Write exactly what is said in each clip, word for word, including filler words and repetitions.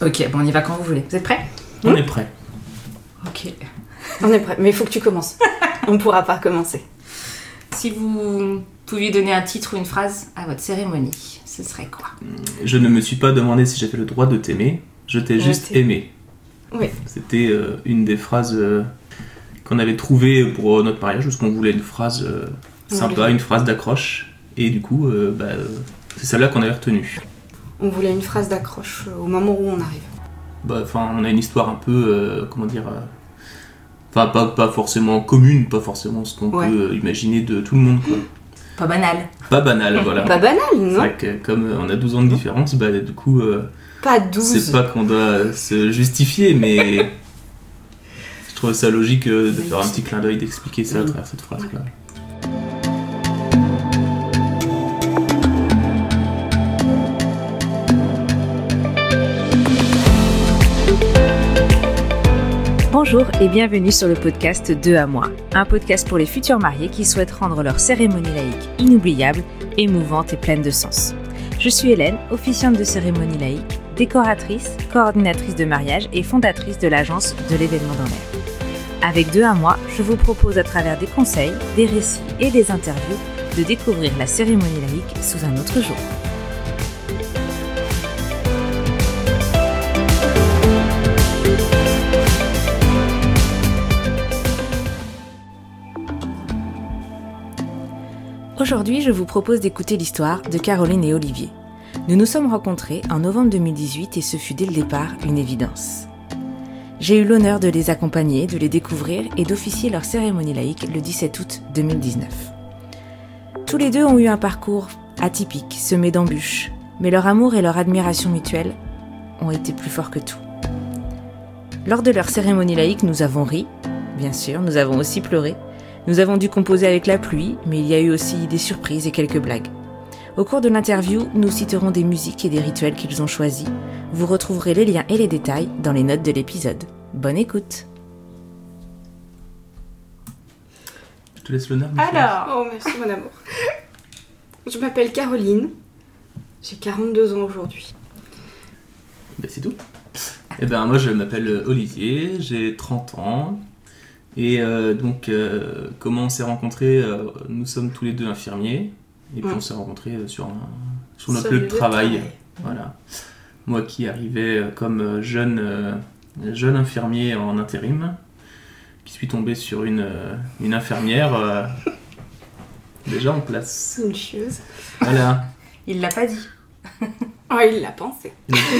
Ok, bon, on y va quand vous voulez. Vous êtes prêts ? On mmh. est prêts. Ok. On est prêts, mais il faut que tu commences. On ne pourra pas recommencer. Si vous pouviez donner un titre ou une phrase à votre cérémonie, ce serait quoi ? Je ne me suis pas demandé si j'avais le droit de t'aimer, je t'ai Je juste t'ai- aimé. Oui. C'était euh, une des phrases euh, qu'on avait trouvées pour notre mariage, parce qu'on voulait une phrase euh, sympa, Oui. une phrase d'accroche. Et du coup, euh, bah, euh, c'est celle-là qu'on avait retenue. On voulait une phrase d'accroche au moment où on arrive. Bah, enfin, on a une histoire un peu, euh, comment dire, euh, enfin pas, pas forcément commune, pas forcément ce qu'on Ouais. peut euh, imaginer de tout le monde, quoi. Pas banal. Pas banal, voilà. Pas banal, C'est non ? vrai que comme euh, on a douze ans de différence, bah du coup, euh, Pas douze. c'est pas qu'on doit se justifier, mais je trouve ça logique euh, de faire un petit clin d'œil, d'expliquer ça à travers cette phrase, quoi. Bonjour et bienvenue sur le podcast deux à moi, un podcast pour les futurs mariés qui souhaitent rendre leur cérémonie laïque inoubliable, émouvante et pleine de sens. Je suis Hélène, officiante de cérémonie laïque, décoratrice, coordinatrice de mariage et fondatrice de l'agence de l'événement dans l'air. Avec deux à moi, je vous propose à travers des conseils, des récits et des interviews de découvrir la cérémonie laïque sous un autre jour. Aujourd'hui, je vous propose d'écouter l'histoire de Caroline et Olivier. Nous nous sommes rencontrés en novembre deux mille dix-huit et ce fut dès le départ une évidence. J'ai eu l'honneur de les accompagner, de les découvrir et d'officier leur cérémonie laïque le dix-sept août deux mille dix-neuf. Tous les deux ont eu un parcours atypique, semé d'embûches, mais leur amour et leur admiration mutuelle ont été plus forts que tout. Lors de leur cérémonie laïque, nous avons ri, bien sûr, nous avons aussi pleuré. Nous avons dû composer avec la pluie, mais il y a eu aussi des surprises et quelques blagues. Au cours de l'interview, nous citerons des musiques et des rituels qu'ils ont choisis. Vous retrouverez les liens et les détails dans les notes de l'épisode. Bonne écoute. Je te laisse l'honneur. Michel. Alors, Oh, merci mon amour. Je m'appelle Caroline. J'ai quarante-deux ans aujourd'hui. Ben, c'est tout. Et ben moi je m'appelle Olivier, j'ai trente ans. Et euh, donc, euh, comment on s'est rencontrés euh, Nous sommes tous les deux infirmiers. Et puis Ouais. on s'est rencontrés euh, sur, un, sur notre Sur lieu le de lieu de travail. travail. Voilà. Moi qui arrivais euh, comme euh, jeune, euh, jeune infirmier en intérim, qui suis tombé sur une, euh, une infirmière euh, déjà en place. C'est une chieuse. Voilà. il l'a pas dit. Oh, il l'a pensé.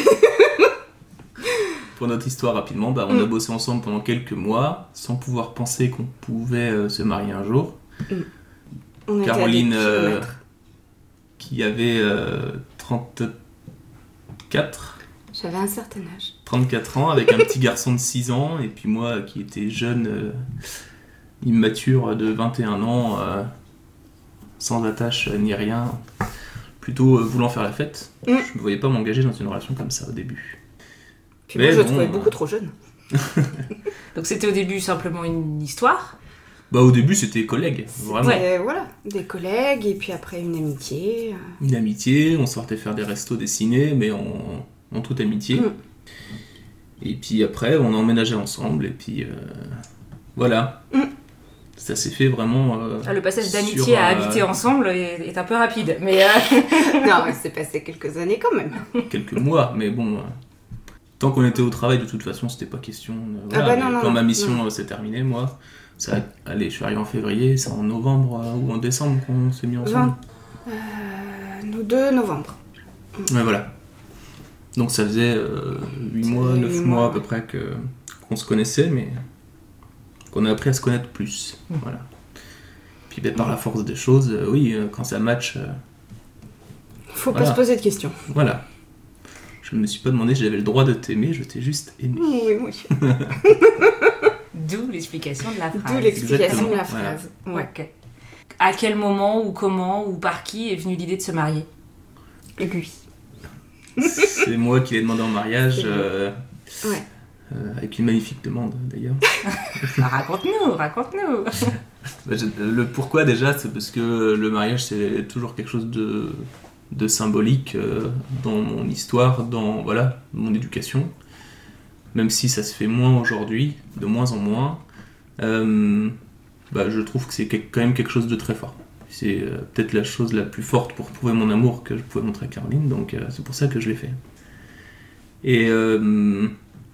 Pour notre histoire rapidement, bah, on Mm. a bossé ensemble pendant quelques mois, sans pouvoir penser qu'on pouvait euh, se marier un jour. On était Caroline, à des euh, kilomètres. qui avait euh, trente-quatre, J'avais un certain âge. trente-quatre ans, avec un petit garçon de six ans, et puis moi qui étais jeune, euh, immature de vingt et un ans, euh, sans attache euh, ni rien, plutôt euh, voulant faire la fête. Mm. Je ne voyais pas m'engager dans une relation comme ça au début. Puis Mais moi, je le bon, trouvais euh, beaucoup trop jeune. Donc c'était au début simplement une histoire. Bah au début c'était collègue, vraiment. C'était, voilà, des collègues et puis après une amitié. euh. Une amitié, on sortait faire des restos, des ciné, mais en, en toute amitié. Mm. Et puis après, on a emménagé ensemble, et puis euh, voilà. Mm. Ça s'est fait vraiment. euh, Ah, le passage sur, d'amitié à euh, habiter ensemble est, est un peu rapide. Mais euh, Non, il s'est passé quelques années quand même. quelques mois, mais bon. euh, tant qu'on était au travail, de toute façon, c'était pas question. euh, Ah voilà, bah mais non, non, quand non, ma mission non. euh, s'est terminée, moi, ça, allez, je suis arrivé en février, c'est en novembre euh, ou en décembre qu'on s'est mis ensemble. Euh, nous deux, novembre. Ouais, voilà. Donc ça faisait euh, huit mois, huit neuf mois, mois à ouais. peu près que, qu'on se connaissait, mais qu'on a appris à se connaître plus. Voilà. Puis ben, par la force des choses, euh, oui, euh, quand ça match, euh, Faut Voilà. pas se poser de questions. voilà. Je ne me suis pas demandé si j'avais le droit de t'aimer, je t'ai juste aimé. Oui, oui. d'où l'explication de la D'où phrase. l'explication de la Exactement, phrase. Ouais. Ok. À quel moment ou comment ou par qui est venue l'idée de se marier ? Lui. C'est moi qui l'ai demandé en mariage, C'est lui. euh, Ouais. euh, avec une magnifique demande d'ailleurs. Ah, raconte-nous, raconte-nous. Bah, je- le pourquoi déjà, c'est parce que le mariage c'est toujours quelque chose de de symbolique euh, dans mon histoire, dans voilà, mon éducation. Même si ça se fait moins aujourd'hui, de moins en moins, euh, bah, je trouve que c'est quand même quelque chose de très fort. C'est euh, peut-être la chose la plus forte pour prouver mon amour que je pouvais montrer à Caroline, donc euh, c'est pour ça que je l'ai fait. Et euh,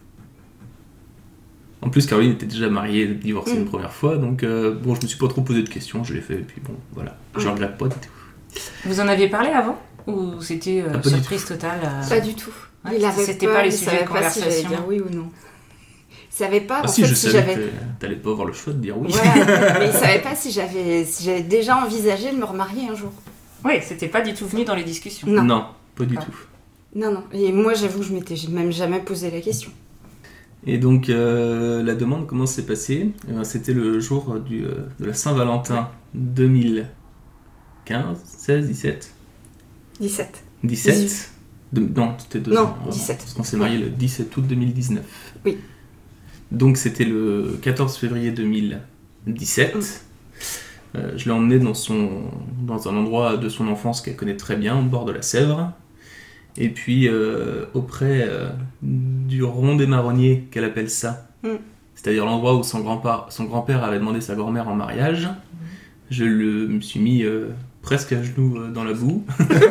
en plus, Caroline était déjà mariée, divorcée mmh. une première fois, donc euh, bon, je me suis pas trop posé de questions, je l'ai fait, et puis bon, voilà, je regrette pas du tout. Vous en aviez parlé avant ? Ou c'était euh, ah, surprise totale euh... Pas du tout. Ouais, il avait c'était pas, pas les il sujets savait de pas si conversation. j'allais dire oui ou non. Il savait pas ah en si, fait je si savais j'avais. que t'allais pas avoir le choix de dire oui. Ouais, mais il savait pas si j'avais, si j'avais déjà envisagé de me remarier un jour. Oui, c'était pas du tout venu dans les discussions. Non, non pas du ah. tout. Non, non. Et moi, j'avoue que je m'étais même jamais posé la question. Et donc, euh, la demande, comment s'est passée ? Eh bien, c'était le jour du, euh, de la Saint-Valentin deux mille quinze, seize, dix-sept dix-sept. dix-sept de, Non, c'était deux non, ans. dix-sept. Parce qu'on s'est marié le dix-sept août deux mille dix-neuf. Oui. Donc, c'était le quatorze février deux mille dix-sept. Mm. Euh, je l'ai emmenée dans, son, dans un endroit de son enfance qu'elle connaît très bien, au bord de la Sèvre. Et puis, euh, auprès euh, du rond des marronniers, qu'elle appelle ça, mm. c'est-à-dire l'endroit où son grand-père, son grand-père avait demandé sa grand-mère en mariage, mm. je le, me suis mis euh, presque à genoux euh, dans la boue.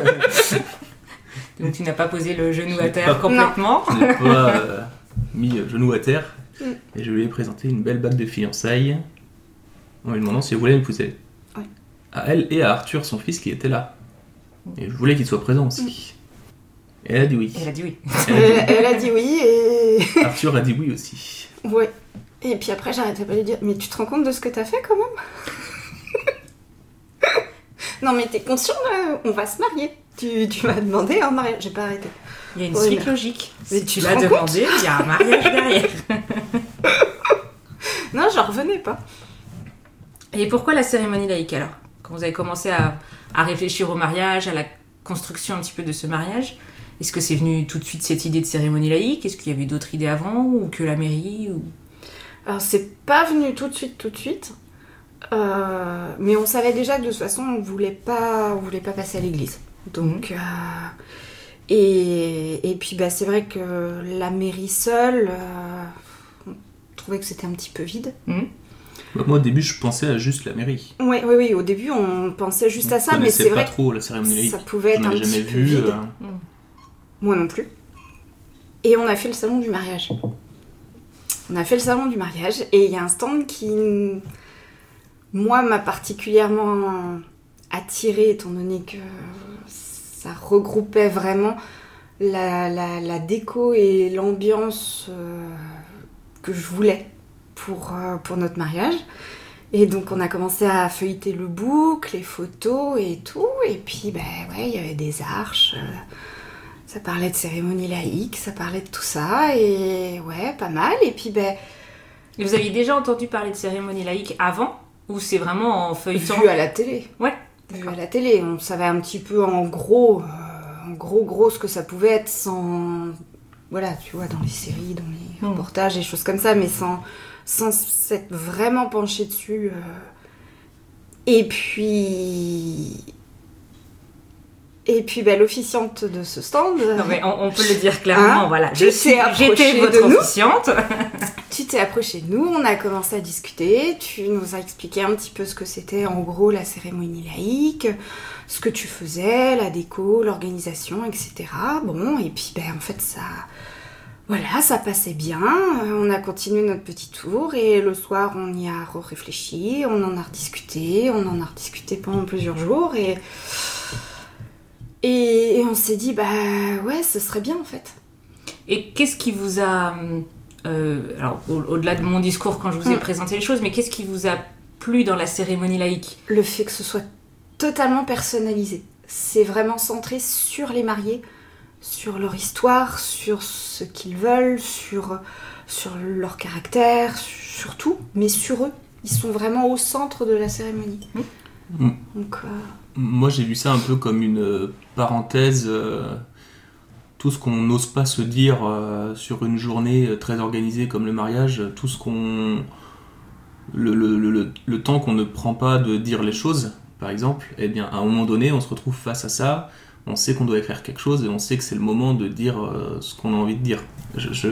Donc tu n'as pas posé le genou je à terre pas, complètement. Je n'ai pas euh, mis euh, genou à terre, mm. et je lui ai présenté une belle bague de fiançailles, en lui demandant si elle voulait m'épouser. Ouais. À elle et à Arthur, son fils, qui était là. Et je voulais qu'il soit présent aussi. Mm. Elle a dit oui. Elle a dit oui. Elle a dit, elle a dit oui et... Arthur a dit oui aussi. Ouais. Et puis après, j'arrêtais pas de lui dire, mais tu te rends compte de ce que t'as fait quand même ? Non mais t'es conscient là, on va se marier. Tu, tu m'as demandé un mariage. J'ai pas arrêté. Il y a une ouais, suite mais... logique. Mais si tu tu l'as demandé, il y a un mariage derrière. Non, j'en revenais pas. Et pourquoi la cérémonie laïque alors ? Quand vous avez commencé à, à réfléchir au mariage, à la construction un petit peu de ce mariage, est-ce que c'est venu tout de suite cette idée de cérémonie laïque ? Est-ce qu'il y avait d'autres idées avant ou que la mairie ou... Alors c'est pas venu tout de suite, tout de suite. Euh, mais on savait déjà que de toute façon on voulait pas, on voulait pas passer à l'église. Donc, euh, et, et puis bah, c'est vrai que la mairie seule, euh, on trouvait que c'était un petit peu vide. Mmh. Bah, moi au début je pensais à juste la mairie. Oui, oui, oui. Au début on pensait juste à ça, on mais c'est vrai pas trop la cérémonie laïque. Ça pouvait être J'en un avais petit jamais peu vu. vide. Euh... Mmh. Moi non plus. Et on a fait le salon du mariage. On a fait le salon du mariage et il y a un stand qui, moi, m'a particulièrement attirée étant donné que ça regroupait vraiment la, la, la déco et l'ambiance euh, que je voulais pour, euh, pour notre mariage. Et donc on a commencé à feuilleter le book, les photos et tout. Et puis, ben ouais, il y avait des arches... Euh, ça parlait de cérémonie laïque, ça parlait de tout ça, et ouais, pas mal. Et puis, ben... Et vous aviez déjà entendu parler de cérémonie laïque avant ? Ou c'est vraiment en feuilletant ? Vu à la télé. Ouais. Vu à la télé. On savait un petit peu en gros, euh, en gros, gros, ce que ça pouvait être sans... Voilà, tu vois, dans les séries, dans les mmh. reportages, et choses comme ça, mais sans, sans s'être vraiment penché dessus. Euh... Et puis... Et puis bah, l'officiante de ce stand... Non mais on, on peut le dire clairement, hein, voilà. Je suis, j'étais votre officiante. Tu t'es approchée de nous, on a commencé à discuter, tu nous as expliqué un petit peu ce que c'était en gros la cérémonie laïque, ce que tu faisais, la déco, l'organisation, et cetera. Bon, et puis ben, en fait ça... Voilà, ça passait bien, on a continué notre petit tour et le soir on y a réfléchi, on en a rediscuté, on en a rediscuté pendant plusieurs jours et... Et, et on s'est dit, bah ouais, ce serait bien en fait. Et qu'est-ce qui vous a... Euh, alors, au- au-delà de mon discours quand je vous ai mmh. présenté les choses, mais qu'est-ce qui vous a plu dans la cérémonie laïque ? Le fait que ce soit totalement personnalisé. C'est vraiment centré sur les mariés, sur leur histoire, sur ce qu'ils veulent, sur, sur leur caractère, sur tout, mais sur eux. Ils sont vraiment au centre de la cérémonie. Mmh. Donc... Euh... Moi, j'ai vu ça un peu comme une parenthèse, euh, tout ce qu'on n'ose pas se dire euh, sur une journée très organisée comme le mariage, tout ce qu'on... Le, le, le, le temps qu'on ne prend pas de dire les choses, par exemple, eh bien, à un moment donné, on se retrouve face à ça, on sait qu'on doit écrire quelque chose et on sait que c'est le moment de dire euh, ce qu'on a envie de dire. Je, je,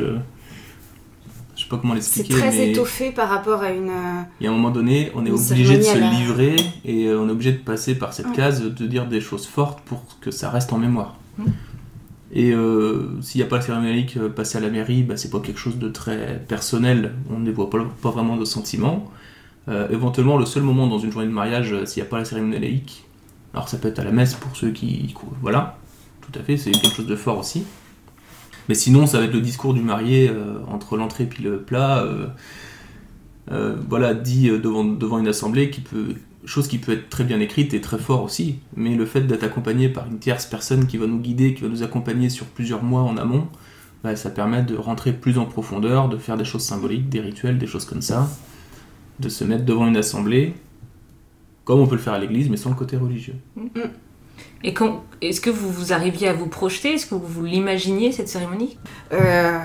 je sais pas comment l'expliquer. C'est très mais étoffé par rapport à une... Il y a un moment donné, on est obligé de se la... livrer et on est obligé de passer par cette ouais. case, de dire des choses fortes pour que ça reste en mémoire. Mmh. Et euh, s'il n'y a pas la cérémonie laïque, passer à la mairie, bah, c'est pas quelque chose de très personnel, on ne voit pas, pas vraiment de sentiments. Euh, éventuellement, le seul moment dans une journée de mariage, euh, s'il n'y a pas la cérémonie laïque, alors ça peut être à la messe pour ceux qui... Voilà, tout à fait, c'est quelque chose de fort aussi. Mais sinon, ça va être le discours du marié euh, entre l'entrée et puis le plat, euh, euh, voilà, dit devant, devant une assemblée, qui peut, chose qui peut être très bien écrite et très fort aussi. Mais le fait d'être accompagné par une tierce personne qui va nous guider, qui va nous accompagner sur plusieurs mois en amont, bah, ça permet de rentrer plus en profondeur, de faire des choses symboliques, des rituels, des choses comme ça, de se mettre devant une assemblée, comme on peut le faire à l'église, mais sans le côté religieux. Et quand, est-ce que vous, vous arriviez à vous projeter ? Est-ce que vous, vous l'imaginiez, cette cérémonie ? euh,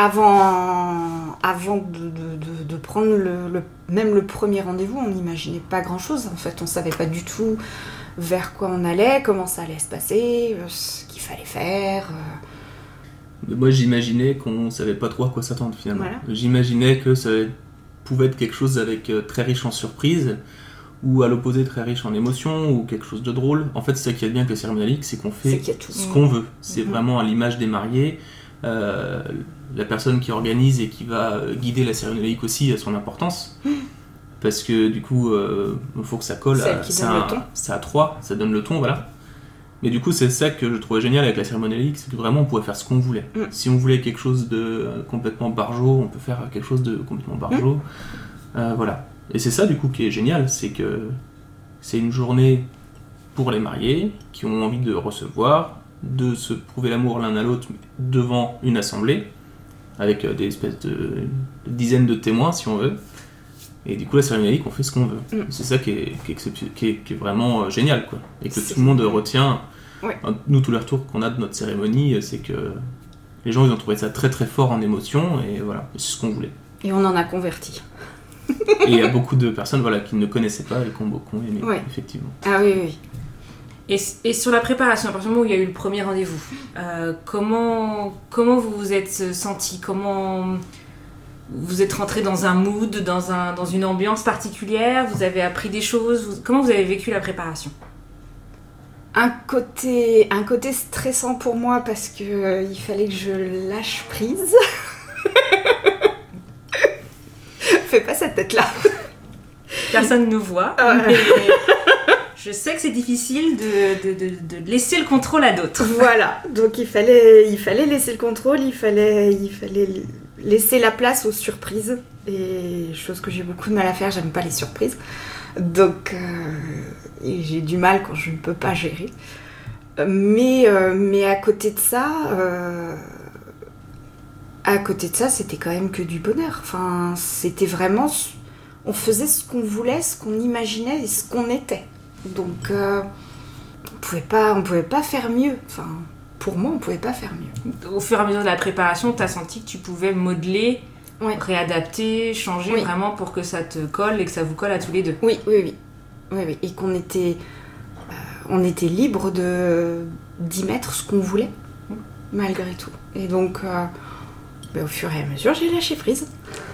Avant, avant de, de, de prendre le, le, même le premier rendez-vous, on n'imaginait pas grand-chose. En fait, on ne savait pas du tout vers quoi on allait, comment ça allait se passer, ce qu'il fallait faire. Moi, j'imaginais qu'on ne savait pas trop à quoi s'attendre, finalement. Voilà. J'imaginais que ça pouvait être quelque chose avec euh, très riche en surprises, ou à l'opposé très riche en émotions, ou quelque chose de drôle. En fait, c'est ça qui est bien avec la cérémonie laïque, c'est qu'on fait c'est ce qu'on veut. C'est mmh. vraiment à l'image des mariés. Euh, la personne qui organise et qui va guider la cérémonie laïque aussi a son importance. Mmh. Parce que du coup, euh, il faut que ça colle. À, c'est un, à trois, ça donne le ton, voilà. Mais du coup, c'est ça que je trouvais génial avec la cérémonie laïque, c'est que vraiment on pouvait faire ce qu'on voulait. Mmh. Si on voulait quelque chose de euh, complètement barjot, on peut faire quelque chose de complètement barjot. Mmh. Euh, voilà. Et c'est ça du coup qui est génial, c'est que c'est une journée pour les mariés qui ont envie de recevoir, de se prouver l'amour l'un à l'autre devant une assemblée, avec des espèces de, de dizaines de témoins si on veut. Et du coup la cérémonie laïque, on fait ce qu'on veut. Mmh. C'est ça qui est, qui est, qui est, qui est vraiment génial, quoi. Et que c'est... tout le monde retient. Ouais. Nous, tous les retours qu'on a de notre cérémonie, c'est que les gens ils ont trouvé ça très très fort en émotion, et voilà, c'est ce qu'on voulait. Et on en a converti. Et il y a beaucoup de personnes voilà, qui ne connaissaient pas et qui ont beaucoup aimé, ouais. effectivement. Ah oui, oui. Et, et sur la préparation, à partir du moment où il y a eu le premier rendez-vous, euh, comment, comment vous vous êtes sentis ? Comment vous êtes rentré dans un mood, dans, un, dans une ambiance particulière ? Vous avez appris des choses ? vous, Comment vous avez vécu la préparation ? Un côté, un côté stressant pour moi parce qu'il euh, fallait que je lâche prise. Fais pas cette tête-là. Personne ne nous voit. Ah, mais je sais que c'est difficile de, de, de, de laisser le contrôle à d'autres. Voilà. Donc il fallait, il fallait laisser le contrôle, il fallait, il fallait laisser la place aux surprises. Et chose que j'ai beaucoup de mal à faire, j'aime pas les surprises. Donc euh, et j'ai du mal quand je ne peux pas gérer. Mais, euh, mais à côté de ça... Euh, À côté de ça, c'était quand même que du bonheur. Enfin, c'était vraiment... On faisait ce qu'on voulait, ce qu'on imaginait et ce qu'on était. Donc, euh, on pouvait pas, on pouvait pas faire mieux. Enfin, pour moi, on pouvait pas faire mieux. Au fur et à mesure de la préparation, tu as senti que tu pouvais modeler, ouais. réadapter, changer oui. vraiment pour que ça te colle et que ça vous colle à tous les deux. Oui, oui, oui. oui, oui. Et qu'on était, euh, on était libre de, d'y mettre ce qu'on voulait, mmh. malgré tout. Et donc... Euh, Mais au fur et à mesure, j'ai lâché prise.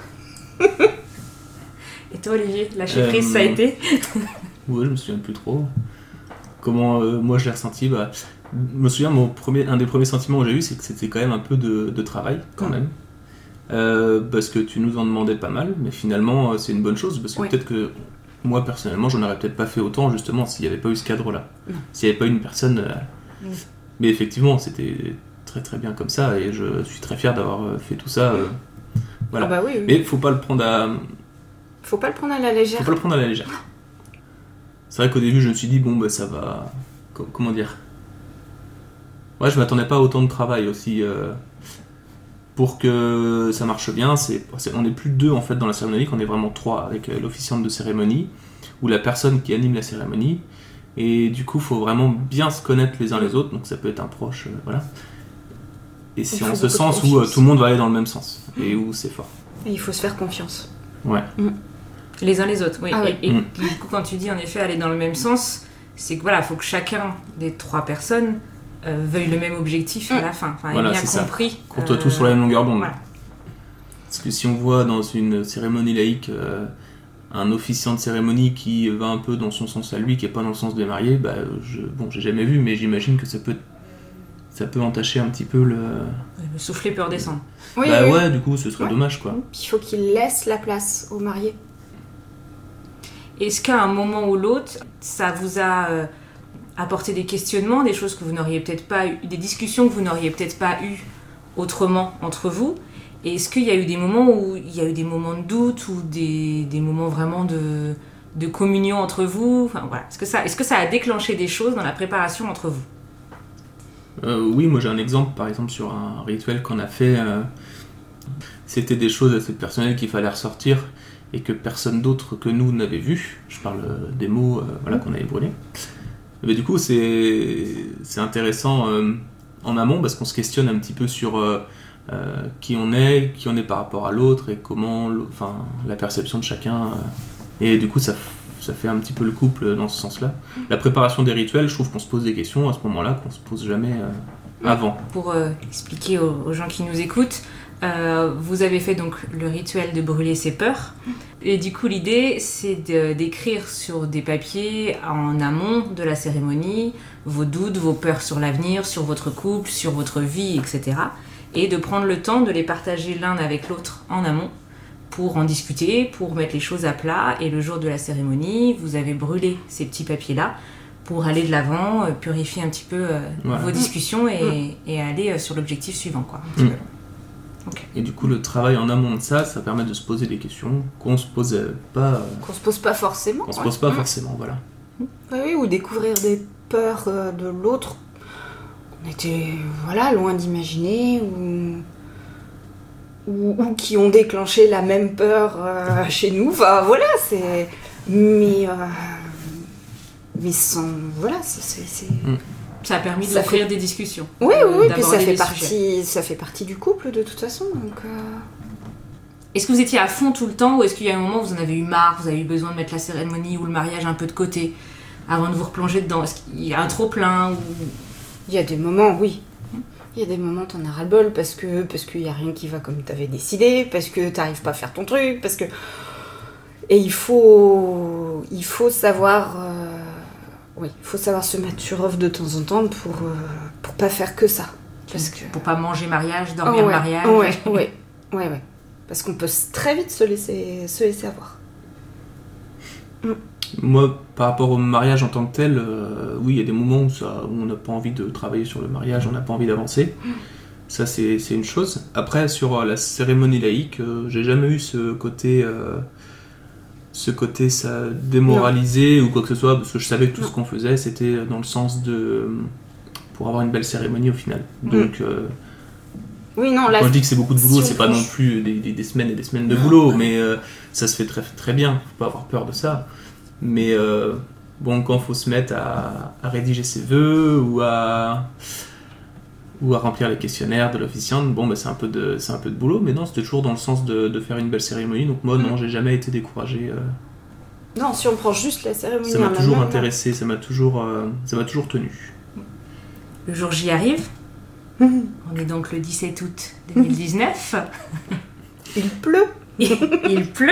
Et toi, Olivier, lâcher prise, euh, ça a été Ouais, je me souviens plus trop. Comment euh, moi je l'ai ressenti bah, je me souviens, mon premier, un des premiers sentiments que j'ai eu, c'est que c'était quand même un peu de, de travail, quand même. Euh, parce que tu nous en demandais pas mal, mais finalement, c'est une bonne chose, parce que ouais. peut-être que moi, personnellement, j'en aurais peut-être pas fait autant, justement, s'il n'y avait pas eu ce cadre-là. Non. S'il n'y avait pas eu une personne... Euh... Oui. Mais effectivement, c'était... très très bien comme ça et je suis très fier d'avoir fait tout ça euh, voilà ah bah oui, oui. Mais faut pas le prendre à faut pas le prendre à la légère faut pas le prendre à la légère c'est vrai qu'au début je me suis dit bon bah ça va comment dire ouais je m'attendais pas à autant de travail aussi euh... pour que ça marche bien c'est... c'est on est plus de deux en fait dans la cérémonie qu'on est vraiment trois avec l'officiante de cérémonie ou la personne qui anime la cérémonie et du coup faut vraiment bien se connaître les uns les autres donc ça peut être un proche euh, voilà. Et c'est en ce sens où euh, tout le monde va aller dans le même sens mmh. et où c'est fort. Et il faut se faire confiance. Ouais. Mmh. Les uns les autres, oui. Ah, et oui. et mmh. du coup, quand tu dis en effet aller dans le même sens, c'est que voilà, faut que chacun des trois personnes euh, veuillent le même objectif à la fin. Enfin, voilà, aient bien c'est compris. ça. Qu'on soit tous sur la même longueur d'onde. Voilà. Parce que si on voit dans une cérémonie laïque euh, un officiant de cérémonie qui va un peu dans son sens à lui, qui n'est pas dans le sens des mariés, bah, je, bon, j'ai jamais vu, mais j'imagine que ça peut, ça peut entacher un petit peu le... Le soufflet peut redescendre. Oui, bah oui. ouais, du coup, ce serait Ouais. dommage, quoi. Il faut qu'il laisse la place aux mariés. Est-ce qu'à un moment ou l'autre, ça vous a euh, apporté des questionnements, des choses que vous n'auriez peut-être pas eu, des discussions que vous n'auriez peut-être pas eues autrement entre vous? Et est-ce qu'il y a eu des moments où il y a eu des moments de doute ou des, des moments vraiment de, de communion entre vous? Enfin, voilà. Est-ce que ça, est-ce que ça a déclenché des choses dans la préparation entre vous? Euh, oui, moi j'ai un exemple, par exemple, sur un rituel qu'on a fait. Euh, c'était des choses assez personnelles qu'il fallait ressortir et que personne d'autre que nous n'avait vu. Je parle euh, des mots euh, voilà, qu'on avait brûlés. Mais du coup, c'est, c'est intéressant euh, en amont parce qu'on se questionne un petit peu sur euh, euh, qui on est, qui on est par rapport à l'autre et comment, enfin, la perception de chacun. Euh, et du coup, ça, ça fait un petit peu le couple dans ce sens-là. La préparation des rituels, je trouve qu'on se pose des questions à ce moment-là qu'on se pose jamais euh, avant. Pour euh, expliquer aux, aux gens qui nous écoutent, euh, vous avez fait donc le rituel de brûler ses peurs. Et du coup, l'idée, c'est de, d'écrire sur des papiers en amont de la cérémonie vos doutes, vos peurs sur l'avenir, sur votre couple, sur votre vie, et cetera. Et de prendre le temps de les partager l'un avec l'autre en amont pour en discuter, pour mettre les choses à plat. Et le jour de la cérémonie, vous avez brûlé ces petits papiers-là pour aller de l'avant, euh, purifier un petit peu euh, Voilà. vos discussions et, et aller euh, sur l'objectif suivant, quoi. Un petit Mm. peu. Ok. Et du coup, le travail en amont de ça, ça permet de se poser des questions qu'on se pose pas, euh, Qu'on se pose pas forcément. qu'on se ouais. pose pas Mmh. forcément, voilà. Oui, oui, ou découvrir des peurs euh, de l'autre. On était, voilà, loin d'imaginer, ou... ou, ou qui ont déclenché la même peur euh, chez nous. Enfin, voilà, c'est... Mais... euh, Mais sans... Voilà, c'est... c'est, c'est... Ça a permis Ça d'ouvrir fait- des discussions. Oui, euh, oui, oui, puis d'aborder ça fait, des partie, sujets. ça fait partie du couple, de toute façon, donc... euh, Est-ce que vous étiez à fond tout le temps ou est-ce qu'il y a un moment où vous en avez eu marre, vous avez eu besoin de mettre la cérémonie ou le mariage un peu de côté avant de vous replonger dedans? Est-ce qu'il y a un trop-plein ou... Il y a des moments, oui. Il y a des moments, t'en as ras-le-bol parce que parce qu'il y a rien qui va comme t'avais décidé, parce que t'arrives pas à faire ton truc, parce que... Et il faut... Il faut savoir... euh, Oui, il faut savoir se mettre sur off de temps en temps pour, euh, pour pas faire que ça. Parce que... Pour pas manger mariage, Ah dormir ouais, mariage. Ouais, ouais, ouais, ouais. Parce qu'on peut s- très vite se laisser, se laisser avoir. Moi, par rapport au mariage en tant que tel, euh, oui, il y a des moments où, ça, où on n'a pas envie de travailler sur le mariage, on n'a pas envie d'avancer. Ça, c'est, c'est une chose. Après, sur euh, la cérémonie laïque, euh, j'ai jamais eu ce côté, euh, ce côté ça, démoralisé ou quoi que ce soit, parce que je savais que tout Non. ce qu'on faisait, c'était dans le sens de... pour avoir une belle cérémonie au final. Donc, euh, Oui, non, là... quand je dis que c'est beaucoup de boulot, si on c'est pas non penche- plus des, des- des semaines et des semaines de boulot, mais euh, ça se fait très, très bien, faut pas avoir peur de ça. Mais euh, bon, quand faut se mettre à, à rédiger ses vœux ou à, ou à remplir les questionnaires de l'officiante, bon, bah, c'est, un peu de, c'est un peu de boulot, mais non, c'était toujours dans le sens de, de faire une belle cérémonie, donc moi, non, j'ai jamais été découragé. euh, Non, si on prend juste la cérémonie... ça m'a en toujours elle-même, intéressé, ça m'a toujours, euh, ça m'a toujours tenu. Le jour J arrive. non. On est donc le dix-sept août deux mille dix-neuf. Il pleut. Il pleut.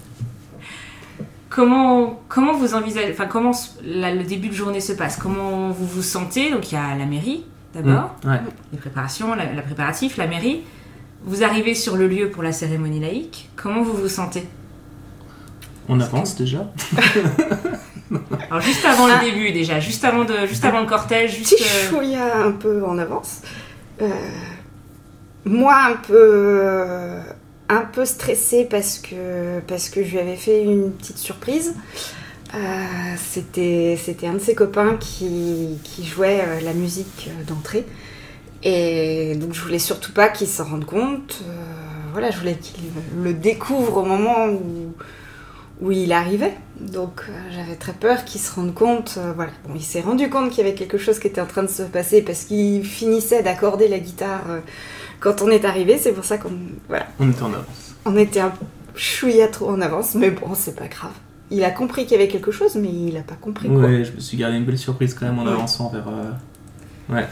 Comment, comment vous envisagez, enfin comment s- la- le début de journée se passe? Comment vous vous sentez? Donc il y a la mairie d'abord, Mmh, ouais. les préparations, la, la préparatif, la mairie. Vous arrivez sur le lieu pour la cérémonie laïque. Comment vous vous sentez? On avance déjà. Alors juste avant Ah. le début déjà, juste avant de, juste avant le cortège, juste. Petit euh, chouïa un peu en avance. Euh, moi, un peu... un peu stressée parce que, parce que je lui avais fait une petite surprise. Euh, c'était, c'était un de ses copains qui, qui jouait euh, la musique euh, d'entrée. Et donc je voulais surtout pas qu'il s'en rende compte. Euh, voilà, je voulais qu'il le découvre au moment où, où il arrivait. Donc euh, j'avais très peur qu'il se rende compte. Euh, voilà. Bon, il s'est rendu compte qu'il y avait quelque chose qui était en train de se passer parce qu'il finissait d'accorder la guitare euh, quand on est arrivé. C'est pour ça qu'on... Voilà. On était en avance. On était un chouïa trop en avance, mais bon, c'est pas grave. Il a compris qu'il y avait quelque chose, mais il a pas compris quoi. Ouais, je me suis gardé une belle surprise quand même en Ouais. avançant vers... euh, Ouais.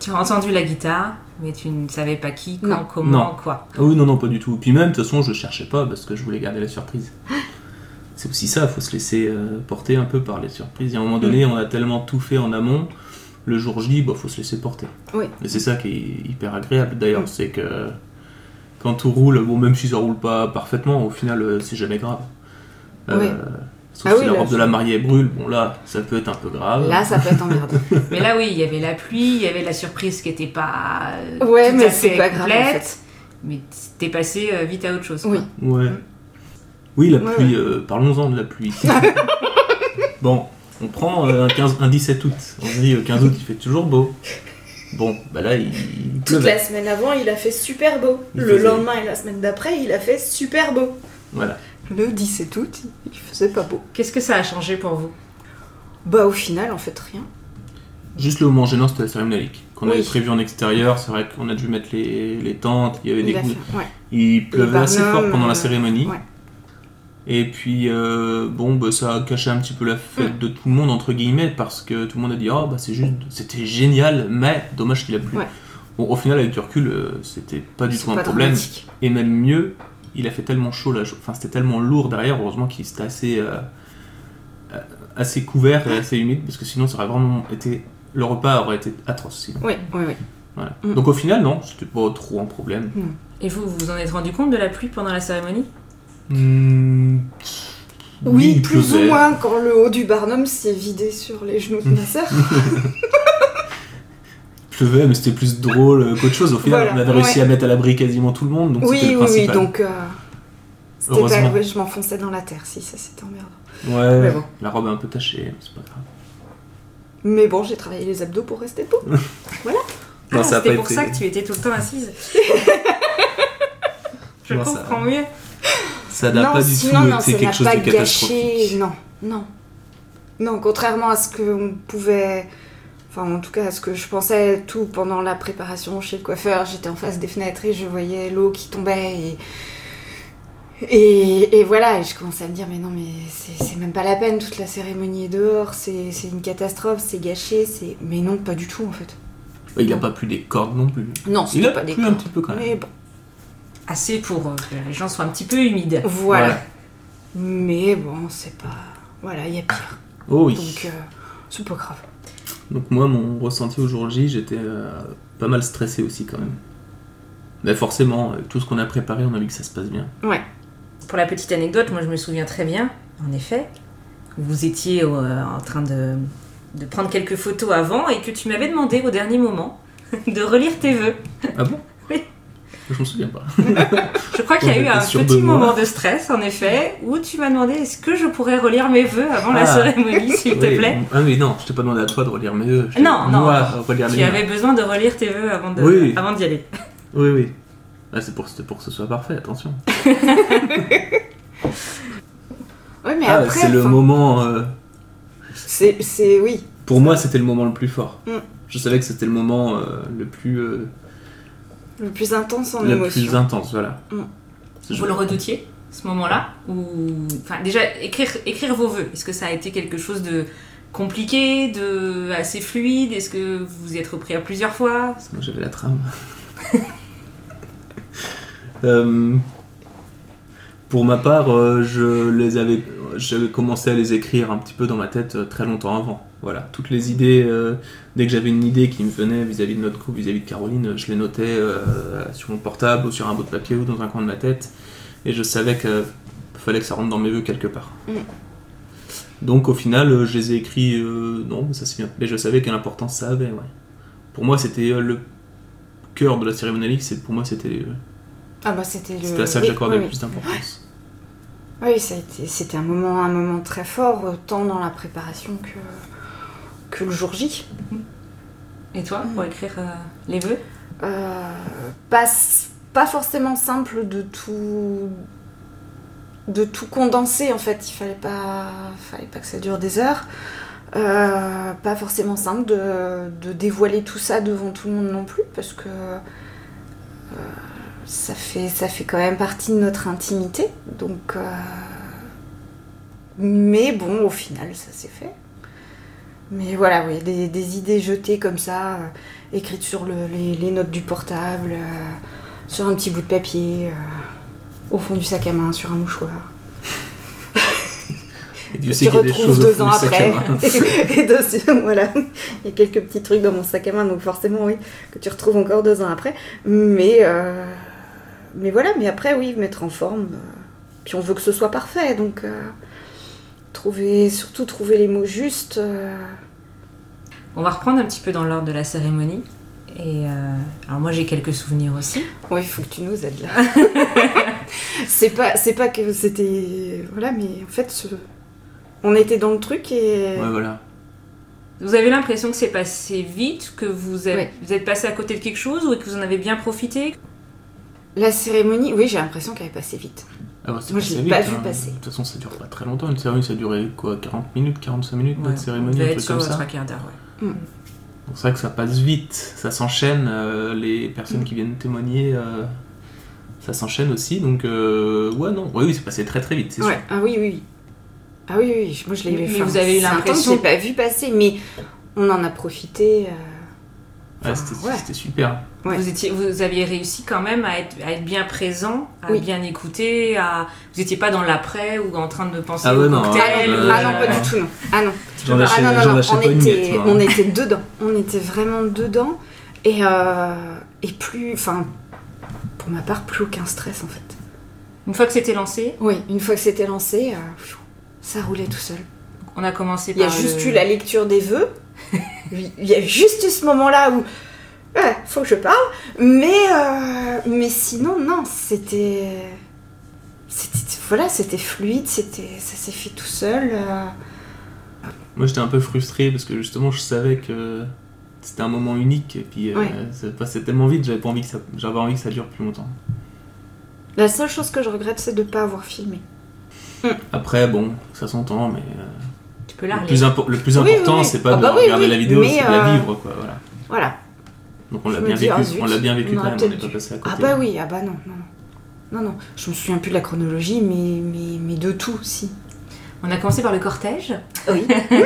Tu as entendu la guitare, mais tu ne savais pas qui, quand, Non. comment, Non. quoi. Ah oui, non, non, pas du tout. Puis même, de toute façon, je cherchais pas parce que je voulais garder la surprise. C'est aussi ça, il faut se laisser euh, porter un peu par les surprises. Il y a un moment donné, on a tellement tout fait en amont, le jour J, il bah, faut se laisser porter. Oui. Et c'est ça qui est hyper agréable d'ailleurs, Mm. c'est que quand tout roule, bon, même si ça roule pas parfaitement, au final, euh, c'est jamais grave. Euh, Oui. Sauf Ah si oui, la là, robe de la mariée brûle, bon là, ça peut être un peu grave. Là, ça peut être emmerdant. Mais là, oui, il y avait la pluie, il y avait la surprise qui n'était pas euh, Ouais, tout mais à c'est fait pas grave, en complète. fait. Mais t'es passé euh, vite à autre chose. Oui. quoi. Ouais. Oui, la Ouais, pluie, euh, parlons-en de la pluie. Bon, on prend euh, un, quinze, un dix-sept août, on se dit euh, quinze août, il fait toujours beau. Bon, bah là, il, il Toute pleuvait. la semaine avant, il a fait super beau. Il Le faisait- lendemain et la semaine d'après, il a fait super beau. Voilà. Le dix-sept août, il faisait pas beau. Qu'est-ce que ça a changé pour vous? Bah, au final, en fait, rien. Juste le moment gênant, c'était la cérémonie qu'on Oui. avait prévu en extérieur. C'est vrai qu'on a dû mettre les, les tentes, il y avait des Il a goûts. fait- ouais. Il pleuvait assez barnums, fort pendant la euh, cérémonie. ouais. Et puis, euh, bon, bah, ça a caché un petit peu la fête de tout le monde, entre guillemets, parce que tout le monde a dit « Oh, bah, c'est juste, c'était génial, mais dommage qu'il a plu. Ouais. » Bon, au final, avec du recul, euh, c'était pas du C'est tout un pas problème. dramatique. Et même mieux, il a fait tellement chaud, là, enfin, c'était tellement lourd derrière, heureusement qu'il était assez, euh, euh, assez couvert et assez humide, parce que sinon, ça aurait vraiment été... Le repas aurait été atroce, sinon. Oui, oui, oui. Voilà. Mm. Donc au final, non, c'était pas trop un problème. Et vous, vous vous en êtes rendu compte de la pluie pendant la cérémonie? Hmm, Oui, il plus pleuvait. ou moins quand le haut du barnum s'est vidé sur les genoux de ma sœur. Il pleuvait, mais c'était plus drôle qu'autre chose. Au final, Voilà, on avait réussi ouais. à mettre à l'abri quasiment tout le monde, donc c'était Oui, le oui, oui, principal. donc euh, c'était Heureusement. pas... ouais, je m'enfonçais dans la terre si ça c'était emmerdant. Ouais, Mais bon. la robe est un peu tachée, c'est pas grave. Mais bon, j'ai travaillé les abdos pour rester debout. Non, Ah, ça a c'était pas pour été- ça que tu étais tout le temps assise. Je Non, ça- comprends mieux. Ça n'a non, pas du sinon, tout non, été ça quelque n'a chose pas de catastrophique. gâché. Non, non. Non, contrairement à ce qu'on pouvait... Enfin, en tout cas, à ce que je pensais tout pendant la préparation chez le coiffeur, j'étais en face des fenêtres et je voyais l'eau qui tombait et... Et, et voilà, et je commençais à me dire, mais non, mais c'est c'est même pas la peine, toute la cérémonie est dehors, c'est c'est une catastrophe, c'est gâché, c'est... Mais non, pas du tout, en fait. Bah, il n'a pas plu des cordes non plus. Non, Il c'était a pas des plu un cordes. petit peu quand même. Mais bon, Assez pour euh, que les gens soient un petit peu humides. voilà. Voilà. Mais bon, c'est pas... Voilà, il y a pire. Oh oui. Donc, euh, c'est pas grave. Donc moi, mon ressenti au jour J, j'étais euh, pas mal stressé aussi quand même. Mais forcément, avec tout ce qu'on a préparé, on a envie que ça se passe bien. Ouais. Pour la petite anecdote, moi je me souviens très bien, en effet, vous étiez euh, en train de, de prendre quelques photos avant et que tu m'avais demandé au dernier moment de relire tes vœux. Ah bon? Oui. Je m'en souviens pas. Je crois qu'il y a On eu était un sûr petit de moi. moment de stress, en effet, où tu m'as demandé est-ce que je pourrais relire mes vœux avant la Ah. cérémonie, s'il te Oui, plaît. Ah mais non, je t'ai pas demandé à toi de relire mes vœux. Je t'ai Non, dit, non. Moi, relire les Tu miens. avais besoin de relire tes vœux avant de- Oui. avant d'y aller. Oui, oui. Ah, c'est pour, c'était pour que ce soit parfait, attention. Ouais, mais Ah, après, c'est le enfin, moment... euh, c'est, c'est, oui. Pour moi, c'était le moment le plus fort. Mm. Je savais que c'était le moment euh, le plus... euh, Le plus intense en le émotion. plus intense, voilà. Mm. Je- Vous le redoutiez, ce moment-là ou... Enfin, déjà, écrire, écrire vos vœux, est-ce que ça a été quelque chose de compliqué, de assez fluide? Est-ce que vous vous y êtes repris à plusieurs fois? Parce que moi, j'avais la trame. Euh, Pour ma part, euh, je les avais, j'avais commencé à les écrire un petit peu dans ma tête euh, très longtemps avant. Voilà, toutes les idées, euh, dès que j'avais une idée qui me venait vis-à-vis de notre groupe, vis-à-vis de Caroline, je les notais euh, sur mon portable ou sur un bout de papier ou dans un coin de ma tête, et je savais qu'il fallait que ça rentre dans mes vœux quelque part. Mm. Donc au final, euh, je les ai écrits, euh, non, mais ça c'est bien. Mais je savais quelle importance ça avait. Ouais. Pour moi, c'était euh, le cœur de la cérémonie. C'est pour moi, c'était euh, Ah bah c'était le... c'était à ça que oui, j'accordais oui, le plus d'importance. Oui, ça a été, c'était un moment, un moment très fort, tant dans la préparation que, que le jour J. Et toi, pour écrire euh, les vœux? Euh, pas, pas forcément simple de tout, de tout condenser en fait. Il fallait pas, fallait pas que ça dure des heures. Euh, pas forcément simple de, de dévoiler tout ça devant tout le monde non plus parce que euh, ça fait, ça fait quand même partie de notre intimité. Donc, euh, mais bon, au final, ça s'est fait. mais voilà, oui, des, des idées jetées comme ça, euh, écrites sur le, les, les notes du portable, euh, sur un petit bout de papier, euh, au fond du sac à main, sur un mouchoir. Et Dieu Que sait tu qu'il y a des retrouves choses au deux fond ans du sac à après. main. Et dessus, voilà. Il y a quelques petits trucs dans mon sac à main, donc forcément, oui, que tu retrouves encore deux ans après. Mais, euh, mais voilà, mais après, oui, mettre en forme. euh, Puis on veut que ce soit parfait, donc euh, trouver, surtout trouver les mots justes. euh, On va reprendre un petit peu dans l'ordre de la cérémonie. Et euh, alors moi j'ai quelques souvenirs aussi. Oui, il faut que tu nous aides là. c'est pas, c'est pas que c'était, voilà, mais en fait, ce- on était dans le truc et Ouais, voilà. Vous avez l'impression que c'est passé vite, que vous êtes, Ouais. vous êtes passé à côté de quelque chose ou que vous en avez bien profité? la cérémonie, oui, j'ai l'impression qu'elle est passée vite. Ah, bah, c'est Moi, passé je l'ai vite, pas vu hein. passer. De toute façon, ça dure pas très longtemps. Une cérémonie, ça durait quoi, quarante minutes, quarante-cinq minutes, Ouais, notre on cérémonie, devait un être truc sur comme trois ça. quarts d'heure, ouais. Donc c'est vrai que ça passe vite, ça s'enchaîne, euh, les personnes qui viennent témoigner, euh, ça s'enchaîne aussi, donc euh, ouais, non, oui, oui, c'est passé très très vite, c'est Ouais. sûr. Ah oui, oui, oui. Ah oui, oui, oui, moi je l'ai Mais- vu. mais vous avez eu c'est un temps l'impression- que j'ai pas vu passer, mais on en a profité. euh, Ouais, c'était, ouais. c'était super. Ouais. Vous, étiez, vous aviez réussi quand même à être, à être bien présent, à Oui. bien écouter, à... vous n'étiez pas dans l'après ou en train de penser Ah au ouais, non, cocktail. euh, ou- Ah non, pas du tout, non. Ah non. J'en Ah lâchais, non, non, j'en non, lâchais on pas une était, miette, moi. on était dedans. On était vraiment dedans. Et, euh, et plus, enfin, pour ma part, plus aucun stress en fait. Une fois que c'était lancé, Oui, une fois que c'était lancé, euh, pfiou, ça roulait tout seul. on a commencé Il y a par juste le- eu la lecture des vœux. Il y a juste eu ce moment-là où, ouais, faut que je parle. Mais, euh, mais sinon, non, c'était, c'était, voilà, c'était fluide, c'était, ça s'est fait tout seul. euh. Moi j'étais un peu frustré parce que justement je savais que c'était un moment unique et puis euh, Ouais. ça passait tellement vite, j'avais pas envie que ça, j'avais envie que ça dure plus longtemps. La seule chose que je regrette, c'est de ne pas avoir filmé. Après bon, ça s'entend, mais euh, Tu peux la le, relire. plus impo- le plus Oui, oui, important oui. c'est pas Ah de bah oui, regarder oui, la vidéo, mais, c'est de la euh, vivre quoi, voilà. Voilà. Donc on l'a Je me bien dis, vécu, ah, zut, on l'a bien vécu on quand aurait même, on peut-être n'est pas dû. passé à côté. Ah bah oui, ah bah non, non, non. Non, non, je me souviens plus de la chronologie, mais, mais, mais de tout, si. On a commencé par le cortège. Oui.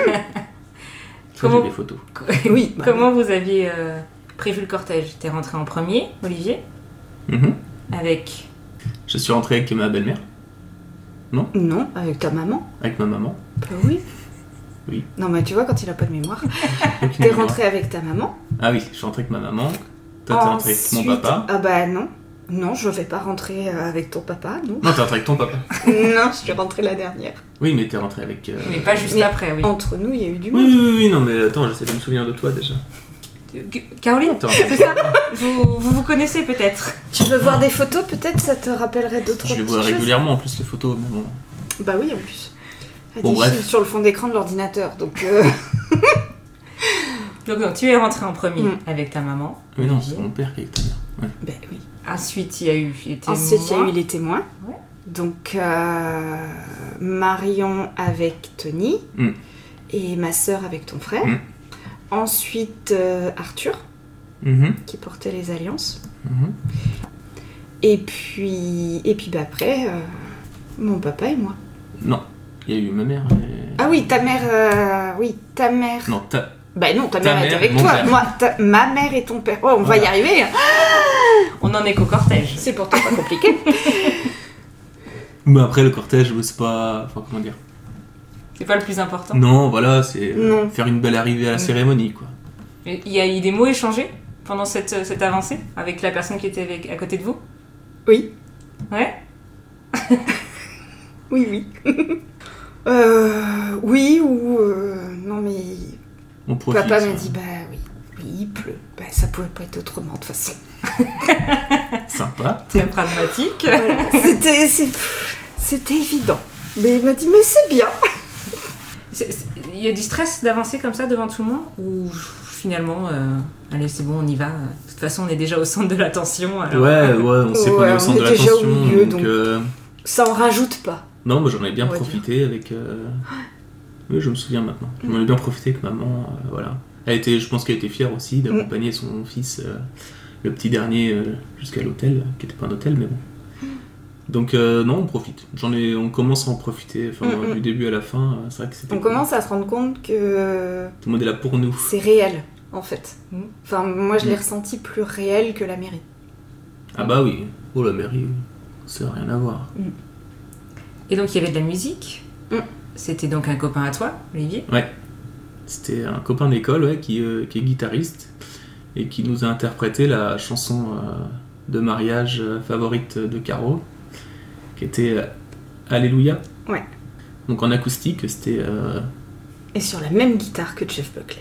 Ça, Comment- j'ai des photos. Oui. bah Comment vous aviez euh, prévu le cortège? T'es rentré en premier, Olivier, Mhm. avec... Je suis rentré avec ma belle-mère, Non, avec ta maman. avec ma maman. Bah oui. Oui. Non, mais tu vois, quand il a pas de mémoire. Aucune T'es mémoire. rentré avec ta maman. Ah oui, je suis rentré avec ma maman. Toi, t'es rentré avec mon Ensuite- papa. Ah bah non. Non, je vais pas rentrer euh, avec ton papa, non. Non, t'es rentré avec ton papa. Non, je suis rentrée la dernière. Oui, mais t'es rentré avec. euh, Mais pas juste Mais- après, oui. Entre nous, il y a eu du Oui, monde. oui, oui, oui, non, mais attends, j'essaie de me souvenir de toi déjà. Caroline, Attends. c'est ça vous, vous vous connaissez peut-être? Tu veux voir des photos, peut-être ça te rappellerait d'autres Je les petites vois choses. régulièrement en plus les photos, mais bon. Bah oui, en plus. Elle Bon, dit bref. sur le fond d'écran de l'ordinateur, donc... euh, Donc, donc, tu es rentré en premier Mm. avec ta maman. Oui, non, Olivier. c'est mon père qui est avec ta mère. Ouais. bah oui. Ensuite, il y a eu les témoins. Ensuite, il y a eu les témoins. Ouais. Donc, euh, Marion avec Tony Mm. et ma sœur avec ton frère. Mm. Ensuite, euh, Arthur, Mhm, qui portait les alliances. mhm. Et puis, et puis bah, après, euh, mon papa et moi. Non, il y a eu ma mère. et- Ah oui, ta mère... euh, oui, ta mère... Non, ta. Bah non, ta, Ta mère, mère est avec et mon toi. père. Moi, ta- ma mère et ton père. Oh, on va y Voilà. arriver. On en est qu'au cortège. C'est pourtant pas compliqué. Mais après, le cortège, c'est pas. Enfin, comment dire. C'est pas le plus important. Non, voilà, c'est euh, Non. faire une belle arrivée à la cérémonie, quoi. Et il y a eu des mots échangés pendant cette, cette avancée avec la personne qui était avec, à côté de vous? Oui, Ouais. oui, oui. euh, oui ou... euh, non mais... On profite. Papa m'a hein. dit, bah oui, oui, il pleut. Bah ça pouvait pas être autrement de toute façon. Sympa. C'est pragmatique. Voilà. C'était, c'est- c'était évident. Mais il m'a dit, mais c'est bien. C'est- c'est- Il y a du stress d'avancer comme ça devant tout le monde? Ou finalement, euh, allez, c'est bon, on y va. De toute façon, on est déjà au centre de l'attention. alors- Ouais, ouais, on sait qu'on Ouais, est au on centre est de déjà au l'attention. milieu, donc, donc. euh, Ça en rajoute pas. Non, moi j'en ai bien On va profité avec. euh, Oui, je me souviens maintenant. J'en ai bien profité avec maman. euh, voilà. Elle était, je pense qu'elle était fière aussi d'accompagner son fils, euh, le petit dernier, euh, jusqu'à l'hôtel, qui était pas un hôtel, mais bon. Donc euh, non, on profite. J'en ai, on commence à en profiter. Enfin, Mm, mm. du début à la fin, euh, c'est vrai que c'était. On cool. commence à se rendre compte que Tout le monde est là pour nous. c'est réel, en fait. Mm. Enfin, moi, je l'ai Mm. ressenti plus réel que la mairie. Ah bah oui. Oh la mairie, ça n'a rien à voir. Et donc il y avait de la musique. Mm. C'était donc un copain à toi, Olivier. Ouais. C'était un copain d'école, ouais, qui, euh, qui est guitariste et qui nous a interprété la chanson euh, de mariage euh, favorite de Caro, qui était euh, Alléluia. Ouais. Donc en acoustique, c'était. euh, Et sur la même guitare que Jeff Buckley.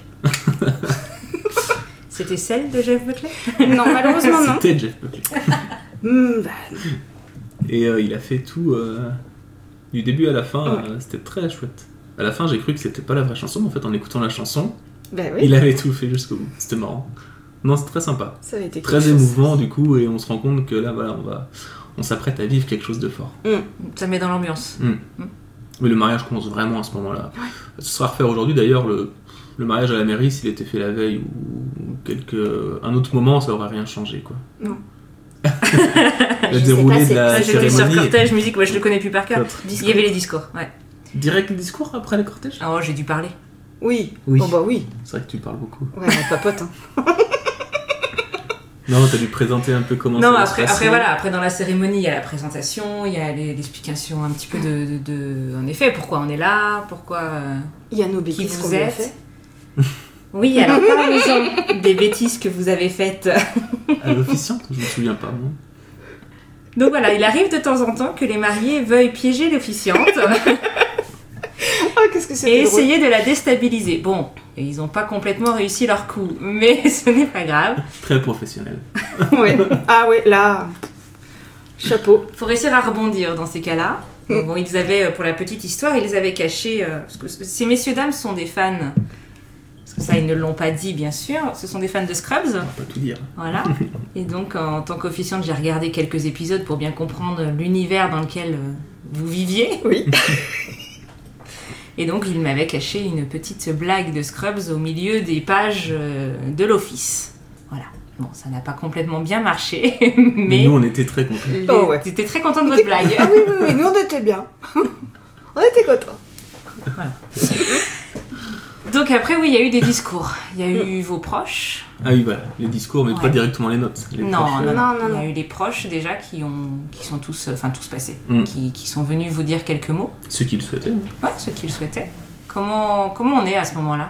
C'était celle de Jeff Buckley. Non, malheureusement, non. C'était Jeff Buckley. Hmm, bah, Et euh, il a fait tout euh, du début à la fin, Ouais. euh, c'était très chouette. À la fin, j'ai cru que c'était pas la vraie chanson, mais en fait, en écoutant la chanson, bah oui, il avait tout fait jusqu'au bout. C'était marrant. Non, c'est très sympa. ça avait été Très quelque chose. émouvant, du coup, et on se rend compte que là, voilà, on va, on s'apprête à vivre quelque chose de fort. Ça met dans l'ambiance. Mais le mariage commence vraiment à ce moment-là. Ce sera à refaire aujourd'hui, d'ailleurs, le, le mariage à la mairie, s'il était fait la veille ou quelque, un autre moment, ça aurait rien changé, quoi. Non. Le Je sais déroulé pas, de c'est- la Là, j'étais sur cérémonie. cortège, musique, moi je le connais plus par cœur. L'autre. Il y avait les discours, ouais. Direct le discours après le cortège. Oh, j'ai dû parler. Oui. Oui. Oh bah oui. C'est vrai que tu parles beaucoup. Ouais, on papote. Hein. Non, t'as dû présenter un peu comment Non, ça va après, se passer. après voilà, après dans la cérémonie, il y a la présentation, il y a les- l'explication un petit peu de, de, de- en effet, pourquoi on est là, pourquoi... euh, Il y a nos Qui bêtises vous qu'on lui a êtes fait. Oui, alors parlons-en des bêtises que vous avez faites. À l'officiante, je me souviens pas. Non. Donc voilà, il arrive de temps en temps que les mariés veuillent piéger l'officiante Oh, qu'est-ce que et c'était drôle. essayer de la déstabiliser. Bon, ils n'ont pas complètement réussi leur coup, mais ce n'est pas grave. Très professionnel. Ouais. Ah ouais, là, chapeau. Faut réussir à rebondir dans ces cas-là. Donc bon, ils avaient, euh, pour la petite histoire, ils avaient caché... euh, parce que ces messieurs-dames sont des fans... Parce que ça, ils ne l'ont pas dit, bien sûr. Ce sont des fans de Scrubs. On va pas tout dire. Voilà. Et donc, en tant qu'officiante, j'ai regardé quelques épisodes pour bien comprendre l'univers dans lequel euh, vous viviez. Oui. Et donc, il m'avait caché une petite blague de Scrubs au milieu des pages euh, de l'office. Voilà. Bon, ça n'a pas complètement bien marché, Mais mais nous, on était très contents. les- Oh ouais. j'étais très contente de votre blague. Ah oui, oui, oui, nous on était bien. On était contents. Donc après, oui, il y a eu des discours. Il y a eu vos proches. Ah oui, voilà, les discours, mais pas Ouais. directement les notes. Les Non, profs, non, euh, non, non, Il y non. a eu les proches déjà qui, ont, qui sont tous, euh, enfin tous passés, Mm. qui, qui sont venus vous dire quelques mots. Ceux qui le souhaitaient. Ouais, ceux qui le souhaitaient. Comment, comment on est à ce moment-là?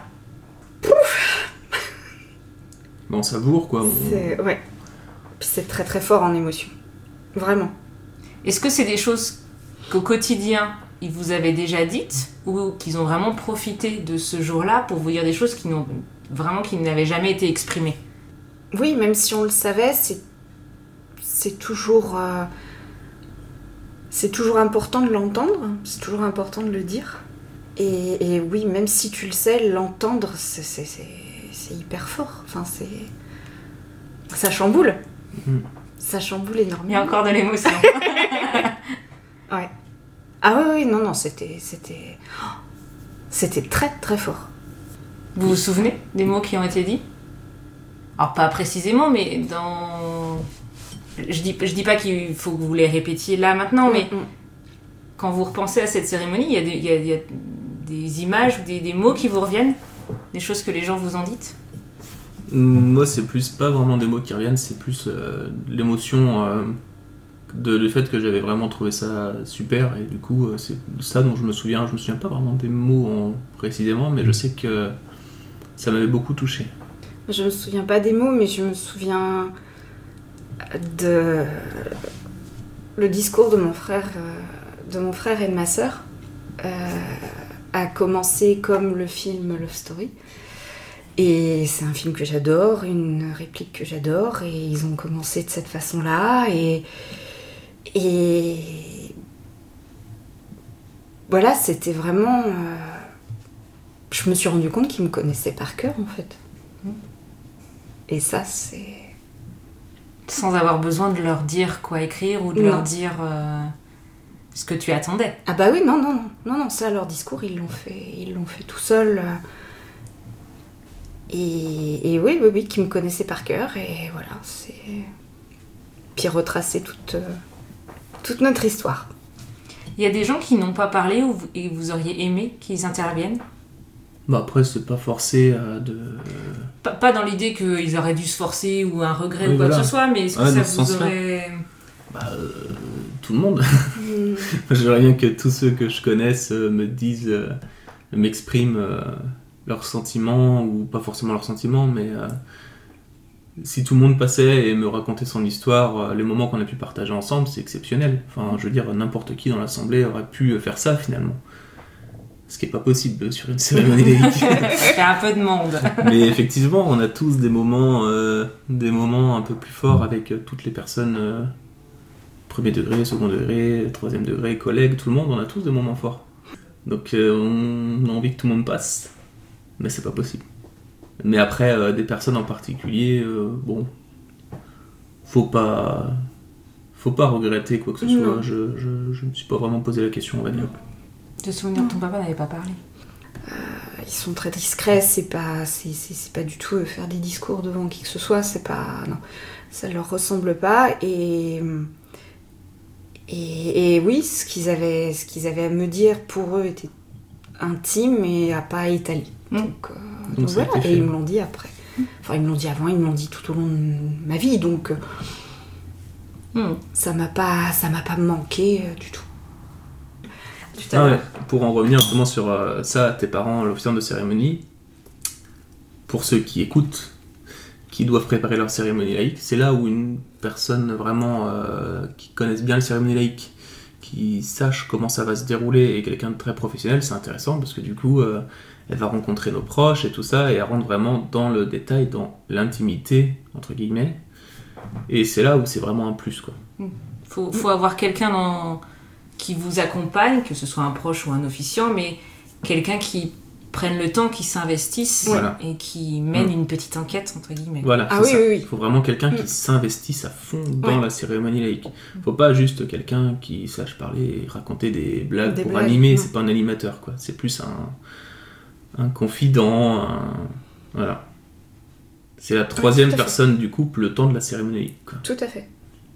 Ben, on savoure, quoi. On- C'est... Ouais. Puis c'est très très fort en émotion. Vraiment. Est-ce que c'est des choses qu'au quotidien, ils vous avaient déjà dites ou qu'ils ont vraiment profité de ce jour-là pour vous dire des choses qui n'ont vraiment qui n'avaient jamais été exprimées? Oui, même si on le savait, c'est, c'est toujours... euh, C'est toujours important de l'entendre, c'est toujours important de le dire. Et, et oui, même si tu le sais, l'entendre, c'est, c'est, c'est, c'est hyper fort. Enfin, c'est... Ça chamboule. Mm. Ça chamboule Il y a énormément. encore de l'émotion. Ouais. Ah oui, oui, non, non, c'était... C'était, oh, c'était très, très fort. Vous vous souvenez des mots qui ont été dits? Alors pas précisément, mais dans... Je dis, je dis pas qu'il faut que vous les répétiez là maintenant, mais Mm, mm. quand vous repensez à cette cérémonie, il y a des, il y a- il y a des images ou des, des mots qui vous reviennent? Des choses que les gens vous ont dites? Moi, c'est plus pas vraiment des mots qui reviennent, c'est plus euh, l'émotion euh, de le fait que j'avais vraiment trouvé ça super, et du coup, euh, c'est ça dont je me souviens. Je me souviens pas vraiment des mots en- précisément, mais je sais que ça m'avait beaucoup touché. Je me souviens pas des mots, mais je me souviens de le discours de mon frère, euh, de mon frère et de ma sœur euh, a commencé comme le film Love Story. Et c'est un film que j'adore, une réplique que j'adore, et ils ont commencé de cette façon-là, et et voilà, c'était vraiment. euh, Je me suis rendu compte qu'ils me connaissaient par cœur, en fait. Et ça, c'est... Sans avoir besoin de leur dire quoi écrire ou de Non. leur dire euh, ce que tu attendais. Ah bah oui, non, non, non, non, non, ça, leur discours, ils l'ont fait, ils l'ont fait tout seuls. euh. Et, et oui, oui, oui, qui me connaissaient par cœur, et voilà, c'est... Puis retracer toute, euh, toute notre histoire. Il y a des gens qui n'ont pas parlé ou vous, et vous auriez aimé qu'ils interviennent? Bah après, c'est pas forcé euh, de... Pas, pas dans l'idée qu'ils auraient dû se forcer ou un regret Oui, ou quoi voilà. que ce soit, mais est-ce que Ouais, ça dans ce vous sens-là. aurait... Bah, euh, tout le monde. Mm. J'aimerais bien que tous ceux que je connaisse euh, me disent, euh, m'expriment euh, leurs sentiments, ou pas forcément leurs sentiments, mais euh, si tout le monde passait et me racontait son histoire, euh, les moments qu'on a pu partager ensemble, c'est exceptionnel. Enfin, je veux dire, n'importe qui dans l'assemblée aurait pu faire ça finalement. Ce qui n'est pas possible sur une cérémonie laïque. Il y a un peu de monde. Mais effectivement, on a tous des moments, euh, des moments un peu plus forts avec euh, toutes les personnes, euh, premier degré, second degré, troisième degré, collègues, tout le monde, on a tous des moments forts. Donc euh, on a envie que tout le monde passe, mais c'est pas possible. Mais après, euh, des personnes en particulier, euh, bon, faut pas, faut pas regretter quoi que ce soit. Non. Je, je, je me suis pas vraiment posé la question, on va dire. Te souvenir que ton papa n'avait pas parlé. Ils sont très discrets, c'est pas, c'est, c'est, c'est pas du tout euh, faire des discours devant qui que ce soit, c'est pas, non, ça leur ressemble pas. Et et, et oui, ce qu'ils avaient, ce qu'ils avaient à me dire pour eux était intime et a pas étalé. Mm. Donc, euh, Donc donc ça a voilà, été et fait. ils me l'ont dit après. Enfin, ils me l'ont dit avant, ils me l'ont dit tout au long de ma vie, donc euh, Hmm. ça m'a pas, ça m'a pas manqué euh, du tout. Tout à Ah l'heure. ouais, pour en revenir justement sur euh, ça, tes parents, l'officiant de cérémonie, pour ceux qui écoutent, qui doivent préparer leur cérémonie laïque, c'est là où une personne vraiment euh, qui connaisse bien les cérémonies laïques, qui sache comment ça va se dérouler, et quelqu'un de très professionnel, c'est intéressant parce que du coup, euh, elle va rencontrer nos proches et tout ça, et elle rentre vraiment dans le détail, dans l'intimité, entre guillemets, et c'est là où c'est vraiment un plus, quoi. Faut, faut avoir quelqu'un dans... qui vous accompagne, que ce soit un proche ou un officiant, mais quelqu'un qui prenne le temps, qui s'investisse Voilà. et qui mène Mm. une petite enquête, entre guillemets. Voilà, Ah c'est oui, ça. oui, oui. Il faut vraiment quelqu'un qui Mm. s'investisse à fond dans Ouais. la cérémonie laïque. Faut pas juste quelqu'un qui sache parler et raconter des blagues Des pour blagues, animer, non. c'est pas un animateur, quoi. C'est plus un, un confident, un... Voilà. C'est la troisième tout à fait. personne du couple le temps de la cérémonie laïque, quoi. Tout à fait.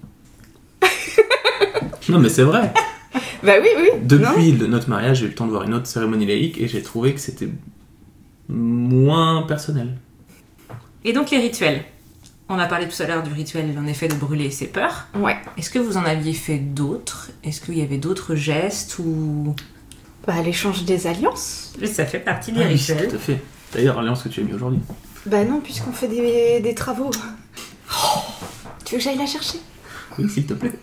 Non, mais c'est vrai. Bah oui, oui. Non. Depuis le- notre mariage, j'ai eu le temps de voir une autre cérémonie laïque et j'ai trouvé que c'était moins personnel. Et donc les rituels. On a parlé tout à l'heure du rituel, en effet, de brûler ses peurs. Ouais. Est-ce que vous en aviez fait d'autres? Est-ce qu'il y avait d'autres gestes ou... Bah l'échange des alliances. Ça fait partie des Ah oui, rituels. tout à fait. D'ailleurs, l'alliance que tu as mis aujourd'hui. Bah non, puisqu'on fait des, des travaux. Oh, tu veux que j'aille la chercher? Oui, s'il te plaît.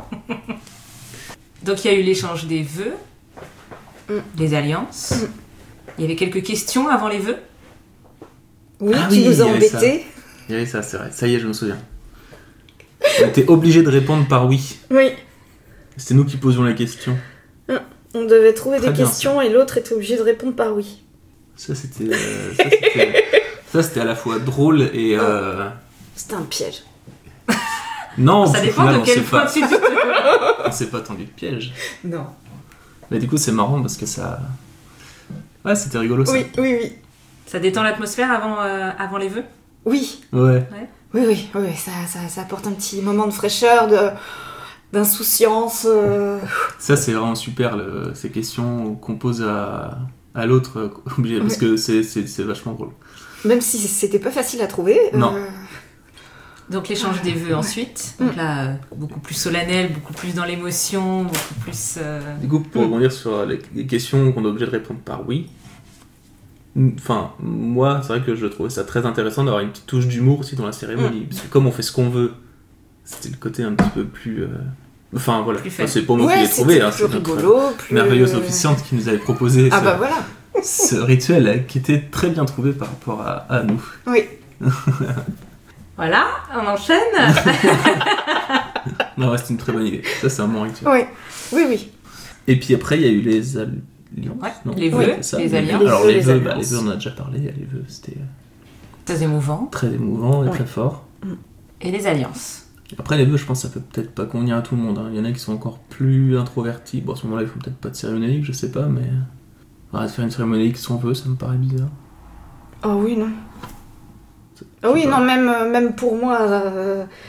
Donc il y a eu l'échange des vœux, Mm. des alliances. Mm. Il y avait quelques questions avant les vœux. Oui, Ah tu oui, nous il y as avait ça. embêtés. Il y avait ça, c'est vrai. Ça y est, je me souviens. On était obligé de répondre par oui. Oui. C'était nous qui posions la question. On devait trouver Très des bien, questions et l'autre était obligé de répondre par oui. Ça, c'était, euh, ça, c'était, ça, c'était à la fois drôle et... euh, C'était un piège. Non, Ça au dépend final, de on quel s'est point pas, tu te... on s'est pas tendu de piège. Non. Mais du coup, c'est marrant parce que ça... Ouais, c'était rigolo, ça. Oui, oui, oui. Ça détend l'atmosphère avant, euh, avant les vœux. Oui, Ouais. oui, oui, oui. Ça, ça, ça apporte un petit moment de fraîcheur, de, d'insouciance. euh. Ça, c'est vraiment super, le- ces questions qu'on pose à, à l'autre, euh, obligé, parce Ouais. que c'est, c'est, c'est vachement drôle. Même si c'était pas facile à trouver. Non. euh, Donc l'échange des vœux ensuite. Donc là, euh, beaucoup plus solennel, beaucoup plus dans l'émotion, beaucoup plus... euh, Du coup, pour Mm. rebondir sur les les questions qu'on est obligé de répondre par oui, enfin, moi, c'est vrai que je trouvais ça très intéressant d'avoir une petite touche d'humour aussi dans la cérémonie, parce que comme on fait ce qu'on veut, c'était le côté un petit peu plus... euh, Enfin, voilà, Plus Enfin, fun. c'est pas moi qui Ouais, l'ai c'était trouvé, hein, plus c'est notre rigolo, plus... merveilleuse officiante qui nous avait proposé Ah ce, bah voilà. ce rituel euh, qui était très bien trouvé par rapport à, à nous. Oui. Voilà, on enchaîne. Non, ouais, c'est une très bonne idée. Ça, c'est un bon rituel. Oui, oui, oui. Et puis après, il y a eu les alliances. Ouais, non les Ouais, vœux, c'est ça, les alliances. Alors, Les les vœux, vœux, les bah, les alliances. vœux, on en a déjà parlé. Les vœux, c'était euh, Très émouvant. très émouvant et Ouais. très fort. Et les alliances. Après, les vœux, je pense que ça peut peut-être pas convenir à tout le monde. hein. Il y en a qui sont encore plus introvertis. Bon, à ce moment-là, ils font peut-être pas de cérémonie, je sais pas, mais. Ah, de faire une cérémonie qui sans vœux, ça me paraît bizarre. Oh oui, non. Je Ah oui, sais pas. non, même, euh, même pour moi, euh, qui,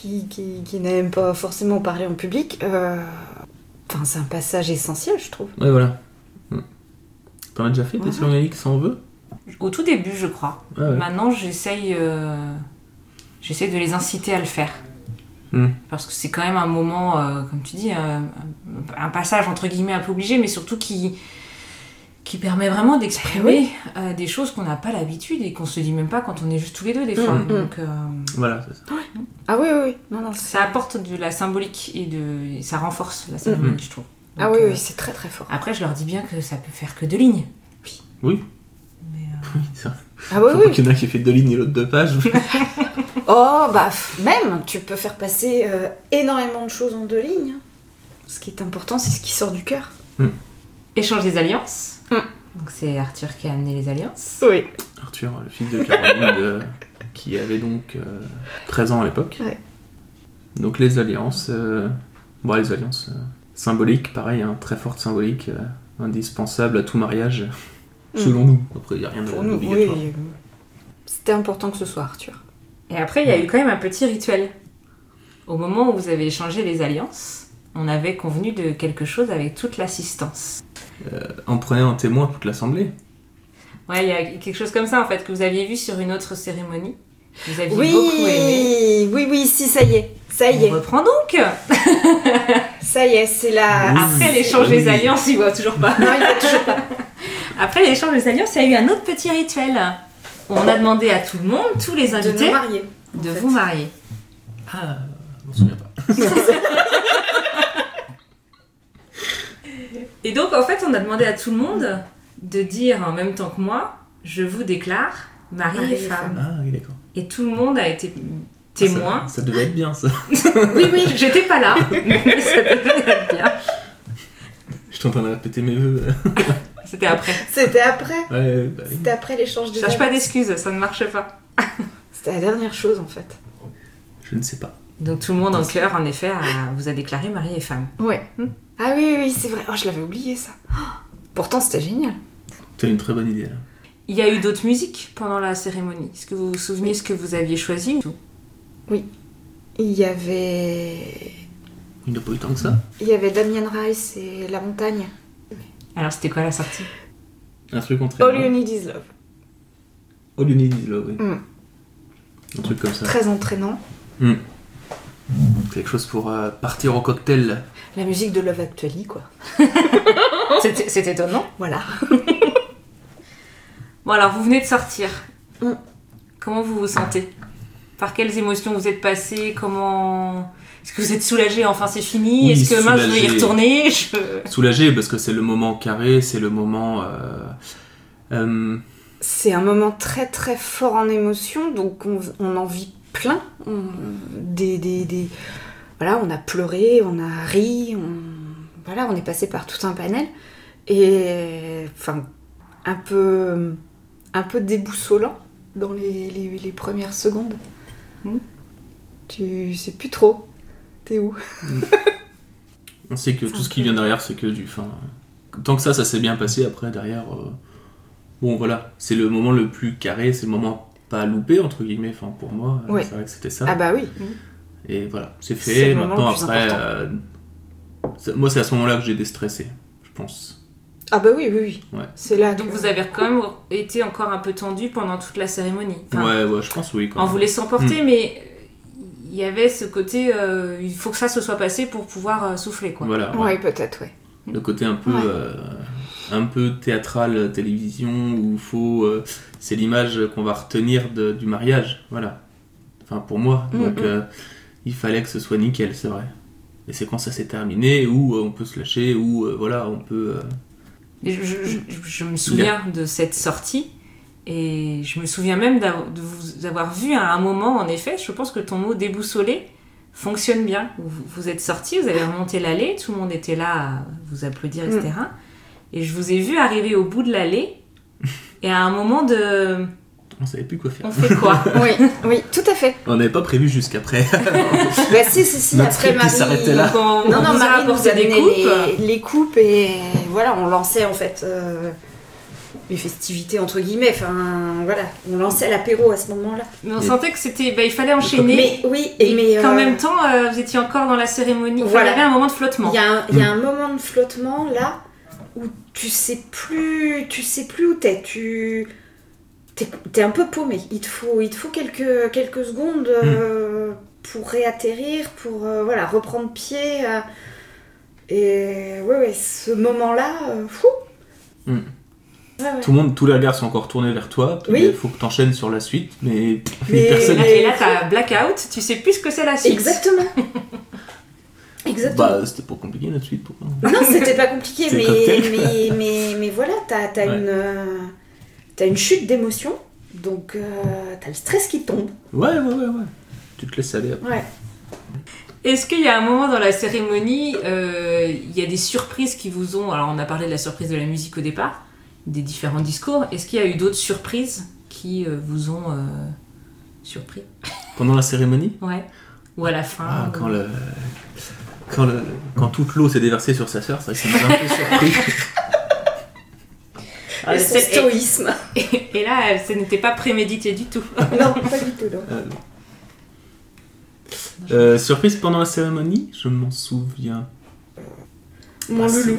qui, qui, qui n'aiment pas forcément parler en public, euh... enfin, c'est un passage essentiel, je trouve. Ouais, voilà. Mm. T'en as déjà fait des cérémonies laïques sans vœux? Au tout début, je crois. Ah ouais. Maintenant, j'essaye, euh, j'essaye de les inciter à le faire. Mm. Parce que c'est quand même un moment, euh, comme tu dis, euh, un passage entre guillemets un peu obligé, mais surtout qui, qui permet vraiment d'exprimer euh, des choses qu'on n'a pas l'habitude et qu'on se dit même pas quand on est juste tous les deux des fois. Mm, mm. Donc, euh, Voilà, c'est ça. Ah oui, oui, oui. Non, non, ça apporte de la symbolique et, de, et ça renforce la cérémonie, Mm. je trouve. Ah Donc, oui, euh, oui, c'est très très fort. Après, je leur dis bien que ça peut faire que deux lignes. Oui. Mais, euh, Oui, c'est vrai. Ah oui, Faut oui. pas qu'il y en a qui fait deux lignes et l'autre deux pages. Oh, bah, f- même, tu peux faire passer euh, énormément de choses en deux lignes. hein. Ce qui est important, c'est ce qui sort du cœur. Échange des alliances. Mm. Donc c'est Arthur qui a amené les alliances. Oui. Arthur, le fils de Caroline, de- qui avait donc euh, treize ans à l'époque. Ouais. Donc les alliances, euh, bon, les alliances euh, symboliques, pareil, hein, très forte symbolique, euh, indispensable à tout mariage, Mm. selon nous. Après, il n'y a rien Pour nous, oui. d'obligatoire. euh, C'était important que ce soit Arthur. Et après, il y a eu quand même un petit rituel. Au moment où vous avez échangé les alliances, on avait convenu de quelque chose avec toute l'assistance. On prenait en témoin toute l'assemblée. Ouais, il y a quelque chose comme ça en fait que vous aviez vu sur une autre cérémonie. Vous aviez beaucoup aimé. Oui, oui, oui, si, ça y est. Ça y On est. reprend donc. Ça y est, c'est la... Oui. Après l'échange oui. des alliances, il voit toujours pas. Non, il va toujours pas. Après l'échange des alliances, il y a eu un autre petit rituel. On a demandé à tout le monde, tous les De invités, nous marier. en de fait. vous marier. Ah, je m'en souviens pas. Et donc, en fait, on a demandé à tout le monde de dire en même temps que moi, je vous déclare mari Mari et et femme. Ah oui, d'accord. Et tout le monde a été témoin. Ça, ça devait être bien, ça. Oui, oui, j'étais pas là, mais ça devait être bien. Je suis en train de répéter mes vœux. C'était après. C'était après. Ouais, bah oui. C'était après l'échange des Cherche pas alliances. d'excuses, ça ne marche pas. C'était la dernière chose, en fait. Je ne sais pas. Donc tout le monde en cœur, en effet, a- vous a déclaré mari et femme. Ouais. Hmm. Ah oui, oui, oui, c'est vrai. Oh, je l'avais oublié, ça. Oh, pourtant, c'était génial. C'est une très bonne idée, là. Il y a eu d'autres musiques pendant la cérémonie. Est-ce que vous vous souvenez ce que vous aviez choisi? Il y avait... Il n'y a pas eu tant que ça. Il y avait Damien Rice et La Montagne. Alors c'était quoi la sortie? Un truc en All You Need Is Love. All You Need Is Love, oui. Mm. Un truc comme ça. Très entraînant. Mm. Quelque chose pour euh, partir au cocktail. La musique de Love Actually, quoi. C'était c'est étonnant. Voilà. Bon alors vous venez de sortir. Mm. Comment vous vous sentez? Par quelles émotions vous êtes passé? Comment... Est-ce que vous êtes soulagé, enfin c'est fini? Oui, Est-ce que mince, je veux y soulagé. retourner? Je... Soulagé parce que c'est le moment carré, c'est le moment. Euh, euh, C'est un moment très très fort en émotion, donc on, on en vit plein. On, des, des, des... Voilà, on a pleuré, on a ri, on... Voilà, on est passé par tout un panel. Et enfin, un peu, un peu déboussolant dans les, les, les premières secondes. Mm. Tu sais plus trop. T'es où? on sait que C'est tout un ce qui peu- vient derrière, c'est que du. Enfin, tant que ça, ça s'est bien passé. Après, derrière, euh, bon, voilà, c'est le moment le plus carré, c'est le moment pas loupé entre guillemets. Enfin, pour moi, euh, Ouais. c'est vrai que c'était ça. Ah bah oui. Et voilà, c'est C'est fait. le moment Maintenant, le plus après, important. euh, c'est- moi, c'est à ce moment-là que j'ai déstressé, je pense. Ah bah oui, oui, oui. Ouais. C'est là Donc que- vous avez quand même été encore un peu tendu pendant toute la cérémonie. Enfin, ouais, ouais, je pense oui. Quand en même. vous laissant porter, mais il y avait ce côté, euh, il faut que ça se soit passé pour pouvoir euh, souffler, quoi. Voilà. ouais. Ouais, peut-être, ouais. Le côté un peu, Ouais. euh, un peu théâtral, télévision, où faut, euh, c'est l'image qu'on va retenir de- du mariage, voilà. Enfin pour moi, Mm, donc mm. euh, il fallait que ce soit nickel, c'est vrai. Et c'est quand ça s'est terminé où euh, on peut se lâcher, où euh, voilà, on peut. euh, Et Je, je- je- je me souviens de cette sortie et je me souviens même d'avoir- de vous avoir vu à un moment, en effet, je pense que ton mot déboussolé fonctionne bien. Vous, vous êtes sortis, vous avez remonté l'allée, tout le monde était là à vous applaudir, et cetera. Et je vous ai vu arriver au bout de l'allée et à un moment de... on savait plus quoi faire. On fait quoi? Oui, oui, tout à fait. On n'avait pas prévu jusqu'après. Bah si, si, si, Notre après script, il Marie... s'arrêtait là. Donc on, Non, on non, vous a Marie nous apporté a des donné coupes. les, les coupes et voilà, on lançait en fait... euh, les festivités entre guillemets. Enfin, voilà, on lançait l'apéro à ce moment-là. Mais on Et- sentait que c'était, bah, il fallait enchaîner. Mais oui, et, Et mais qu'en euh, même temps, euh, vous étiez encore dans la cérémonie. Enfin, Voilà. il y avait un moment de flottement. il y a un, il y a un moment de flottement là où tu sais plus, tu sais plus où t'es. Tu t'es, t'es un peu paumé. Il te faut, il te faut quelques quelques secondes euh, pour réatterrir, pour euh, voilà reprendre pied. euh, et ouais, ouais, ce moment-là, euh, fou. Mm. Ouais, ouais. Tout le monde, tous les regards sont encore tournés vers toi. puis Oui. Il faut que t'enchaînes sur la suite, mais, Mais- personne. Et là, t'as blackout, tu sais plus ce que c'est la suite. Exactement. Exactement. Bah, c'était pas compliqué notre suite. Pourquoi Non, c'était pas compliqué, C'est mais, cocktail. mais, mais, mais voilà, t'as, t'as, Ouais. une, euh, t'as une chute d'émotion, donc euh, t'as le stress qui tombe. Ouais, ouais, ouais, ouais. Tu te laisses aller après. Ouais. Est-ce qu'il y a un moment dans la cérémonie, euh, il y a des surprises qui vous ont... Alors, on a parlé de la surprise de la musique au départ, des différents discours. Est-ce qu'il y a eu d'autres surprises qui euh, vous ont euh, surpris? Pendant la cérémonie, Ouais. Ou à la fin ah, ou- quand, le, quand, le, quand toute l'eau s'est déversée sur sa sœur, c'est vrai que ça m'a un peu surpris. Ah, Et son c'est- stoïsme. et, et là, ce n'était pas prémédité du tout. Non, pas du tout, non. Euh, euh, surprise pendant la cérémonie, je m'en souviens. Mon Ah, c'est- loulou.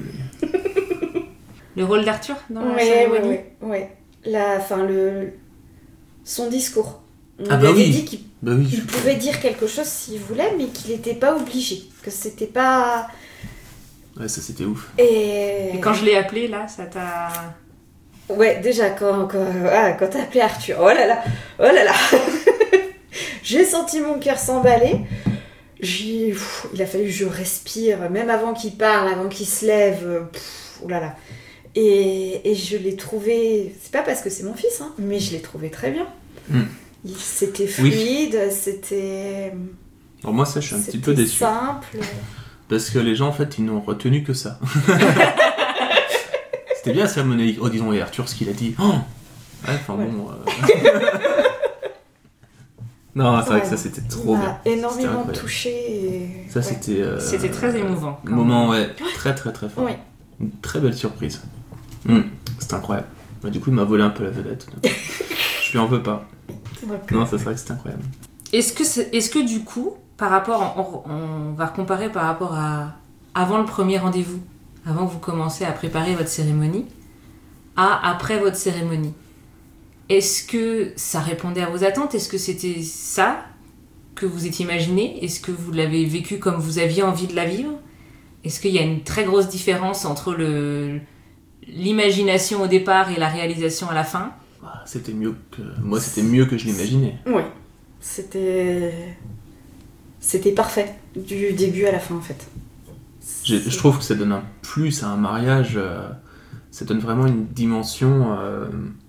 Le rôle d'Arthur dans la Ouais, ouais, cérémonie. ouais, ouais. La, enfin, le... Son discours. On Ah lui bah avait oui. dit qu'il Bah oui. qu'il pouvait dire quelque chose s'il voulait, mais qu'il n'était pas obligé. Que c'était pas... Ouais, ça c'était ouf. Et... Et quand je l'ai appelé, là, ça t'a... Ouais, déjà, quand, quand, ah, quand t'as appelé Arthur, oh là là, oh là là. J'ai senti mon cœur s'emballer. J'ai, pff, il a fallu que je respire, même avant qu'il parle, avant qu'il se lève. Pff, oh là là. Et, et je l'ai trouvé, c'est pas parce que c'est mon fils, hein, mais je l'ai trouvé très bien. Mm. Il- C'était Oui. fluide, c'était, Alors moi ça je suis un petit c'était peu déçu. simple. Parce que les gens en fait ils n'ont retenu que ça. C'était bien la cérémonie. Oh disons et Arthur ce qu'il a dit. Oh ouais, enfin Ouais. bon. euh, non c'est vrai que ça Ouais. c'était Il trop m'a bien. énormément C'était incroyable. touché. Et... Ça ouais. c'était. euh, C'était très émouvant, quand Un moment ouais très très très fort. Ouais. Une très belle surprise. Mm. C'était incroyable. Bah, du coup il m'a volé un peu la vedette. Je lui en veux pas. Donc, Non ça c'est vrai que c'était incroyable. Est-ce que, c'est- est-ce que du coup, par rapport, on, on va comparer par rapport à avant le premier rendez-vous, avant que vous commencez à préparer votre cérémonie, à après votre cérémonie, est-ce que ça répondait à vos attentes? Est-ce que c'était ça que vous étiez imaginé? Est-ce que vous l'avez vécu comme vous aviez envie de la vivre? Est-ce qu'il y a une très grosse différence entre le, l'imagination au départ et la réalisation à la fin? Ah, C'était mieux que. Moi c'était mieux que je l'imaginais. ouais. C'était, c'était parfait du début à la fin en fait. Je, je trouve que ça donne un plus à un mariage, euh, ça donne vraiment une dimension euh,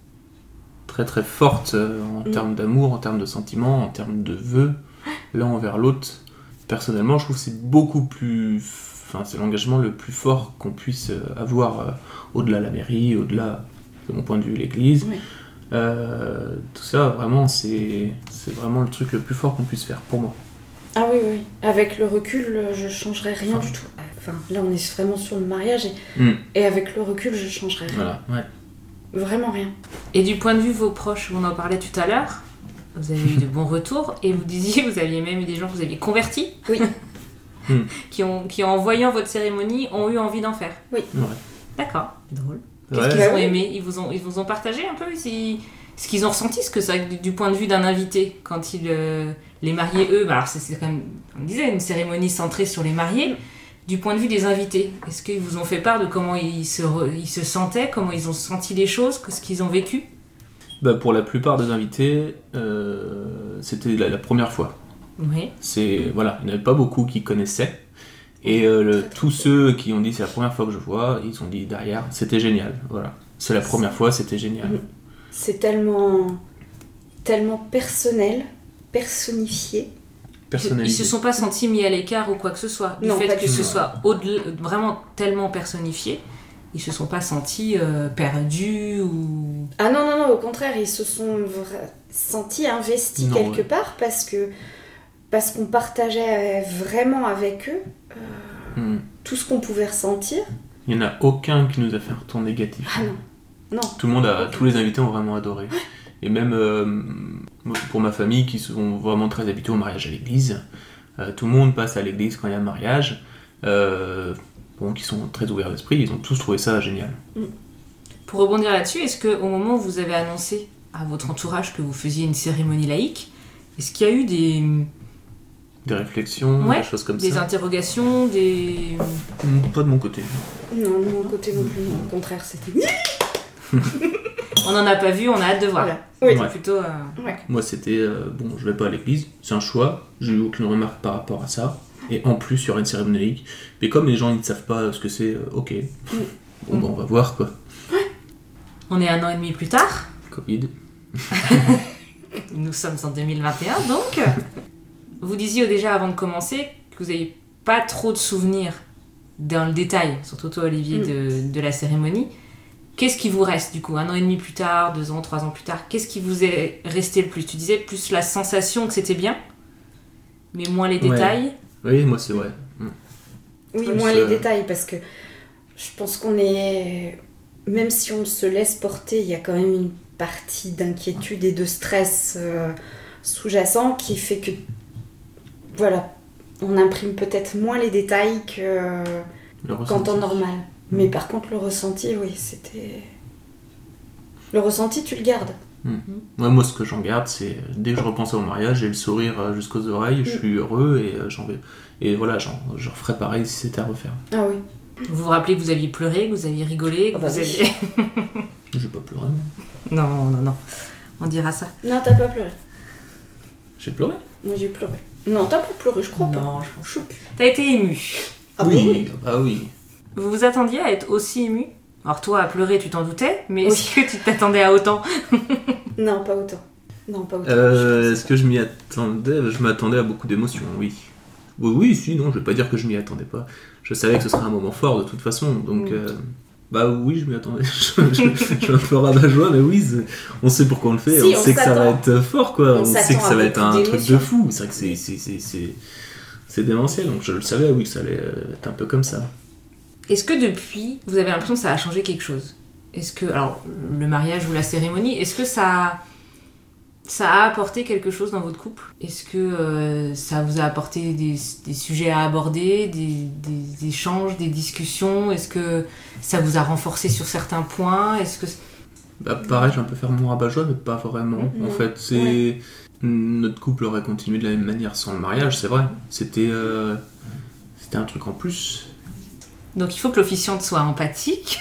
très très forte euh, en Mm. termes d'amour, en termes de sentiments, en termes de vœux, l'un envers l'autre. Personnellement, je trouve que c'est beaucoup plus... Enfin, c'est l'engagement le plus fort qu'on puisse euh, avoir euh, au-delà de la mairie, au-delà, de mon point de vue, l'église. Oui. Euh, tout ça, vraiment, c'est, c'est vraiment le truc le plus fort qu'on puisse faire pour moi. Ah oui, oui. Avec le recul, je changerais rien du tout. Enfin, là, on est vraiment sur le mariage et, Mm. et avec le recul, je changerais rien. Voilà, ouais. Vraiment rien. Et du point de vue de vos proches, on en parlait tout à l'heure, vous avez eu de bons retours et vous disiez, vous aviez même eu des gens que vous aviez convertis, Oui. Hmm. qui, ont, qui en voyant votre cérémonie ont eu envie d'en faire. Ouais. D'accord, drôle. Ouais. Qu'est-ce qu'ils Bah ont oui. aimé? Ils vous ont, ils vous ont partagé un peu si, ce qu'ils ont ressenti? Parce que c'est vrai que du, du point de vue d'un invité, quand ils, euh, les mariés, eux, bah alors c'est, c'est quand même, comme on disait, une cérémonie centrée sur les mariés. Du point de vue des invités, est-ce qu'ils vous ont fait part de comment ils se, re- ils se sentaient, comment ils ont senti les choses, que ce qu'ils ont vécu? Bah, pour la plupart des invités, euh, c'était la, la première fois. Oui. C'est, voilà, il n'y en avait pas beaucoup qui connaissaient. Et euh, le- tous ceux qui ont dit c'est la première fois que je vois, ils ont dit derrière, c'était génial. Voilà. C'est la première fois, c'était génial. C'est tellement, tellement personnel, personnifié. Ils Personnalisé. se sont pas sentis mis à l'écart ou quoi que ce soit. Du Non, fait pas que du ce tout. soit au-delà- vraiment tellement personnifié, ils se sont pas sentis euh, perdus ou... Ah non, non, non, au contraire, ils se sont vra- sentis investis Non, quelque ouais. part parce que parce qu'on partageait vraiment avec eux Hmm. tout ce qu'on pouvait ressentir. Il n'y en a aucun qui nous a fait un retour négatif. Ah non, Non. Tout le monde a, Ok. tous les invités ont vraiment adoré. Et même euh, pour ma famille, qui sont vraiment très habitués au mariage à l'église, euh, tout le monde passe à l'église quand il y a un mariage. Euh, bon, qui sont très ouverts d'esprit, ils ont tous trouvé ça génial. Pour rebondir là-dessus, est-ce qu'au moment où vous avez annoncé à votre entourage que vous faisiez une cérémonie laïque, est-ce qu'il y a eu des, Des réflexions, Ouais, des choses comme des ça. interrogations, des... Hmm, Pas de mon côté. Non, de mon côté non plus. non. Au contraire, c'était. On n'en a pas vu, on a hâte de voir. Voilà. Oui. C'est Ouais. plutôt... euh, Moi, c'était euh, bon, je vais pas à l'église, c'est un choix. J'ai eu aucune remarque par rapport à ça. Et en plus, il y aura une cérémonie laïque. Mais comme les gens ils ne savent pas ce que c'est, euh, ok. Bon, bah, on va voir quoi. On est un an et demi plus tard. Covid. Nous sommes en deux mille vingt et un, donc. Vous disiez déjà avant de commencer que vous n'avez pas trop de souvenirs dans le détail, surtout toi Olivier, Mm. de, de la cérémonie. Qu'est-ce qui vous reste du coup, un an et demi plus tard, deux ans, trois ans plus tard? Qu'est-ce qui vous est resté le plus? Tu disais plus la sensation que c'était bien, mais moins les Ouais. détails. Oui, moi c'est vrai. Hmm. Oui, Plus, moins euh, les détails, parce que je pense qu'on est. Même si on se laisse porter, il y a quand même une partie d'inquiétude et de stress euh, sous-jacent qui fait que. Voilà. On imprime peut-être moins les détails que Le qu'en ressenti. temps normal. Mais par contre, le ressenti, oui, c'était. Le ressenti, tu le gardes. Ouais, moi, ce que j'en garde, c'est euh, dès que je repense au mariage, j'ai le sourire euh, jusqu'aux oreilles, je suis heureux et euh, j'en vais. Et voilà, j'en, je referais pareil si c'était à refaire. Ah oui. Vous vous rappelez que vous aviez pleuré, que vous aviez rigolé, que Ah bah vous oui. aviez... J'ai pas pleuré. Non, non, non. On dira ça. Non, t'as pas pleuré. J'ai pleuré. Moi, j'ai pleuré. Non, t'as pas pleuré, je crois pas. Non, je pense. Je sais plus. T'as été ému. Ah oui, bah oui. Vous vous attendiez à être aussi ému? Alors toi, à pleurer, tu t'en doutais, mais Oui. est-ce que tu t'attendais à autant? Non, pas autant. Non, pas autant. Euh, est-ce que je m'y attendais? Je m'attendais à beaucoup d'émotions, oui. Oui, oui, si, non, je vais pas dire que je m'y attendais pas. Je savais que ce serait un moment fort de toute façon, donc... Mm. euh, bah oui, je m'y attendais. je, je, je suis un peu rabat-joie, mais oui, c'est- on sait pourquoi on le fait, Si, on, on sait que ça va s'attend. être fort, quoi. On On, sait s'attend que ça à va être beaucoup un truc de d'émotions. fou. C'est vrai que c'est, c'est, c'est, c'est, c'est démentiel, donc je le savais, oui, que ça allait euh, être un peu comme ça. Est-ce que depuis, vous avez l'impression que ça a changé quelque chose? Est-ce que, alors, le mariage ou la cérémonie, est-ce que ça, ça a apporté quelque chose dans votre couple? Est-ce que euh, ça vous a apporté des, des sujets à aborder, des, des échanges, des discussions? Est-ce que ça vous a renforcé sur certains points? Est-ce que... Bah, pareil, je vais un peu faire mon rabat-joie, mais pas vraiment. Mhm. En fait, c'est... Ouais. Notre couple aurait continué de la même manière sans le mariage, c'est vrai. C'était, euh, c'était un truc en plus. Donc il faut que l'officiante soit empathique.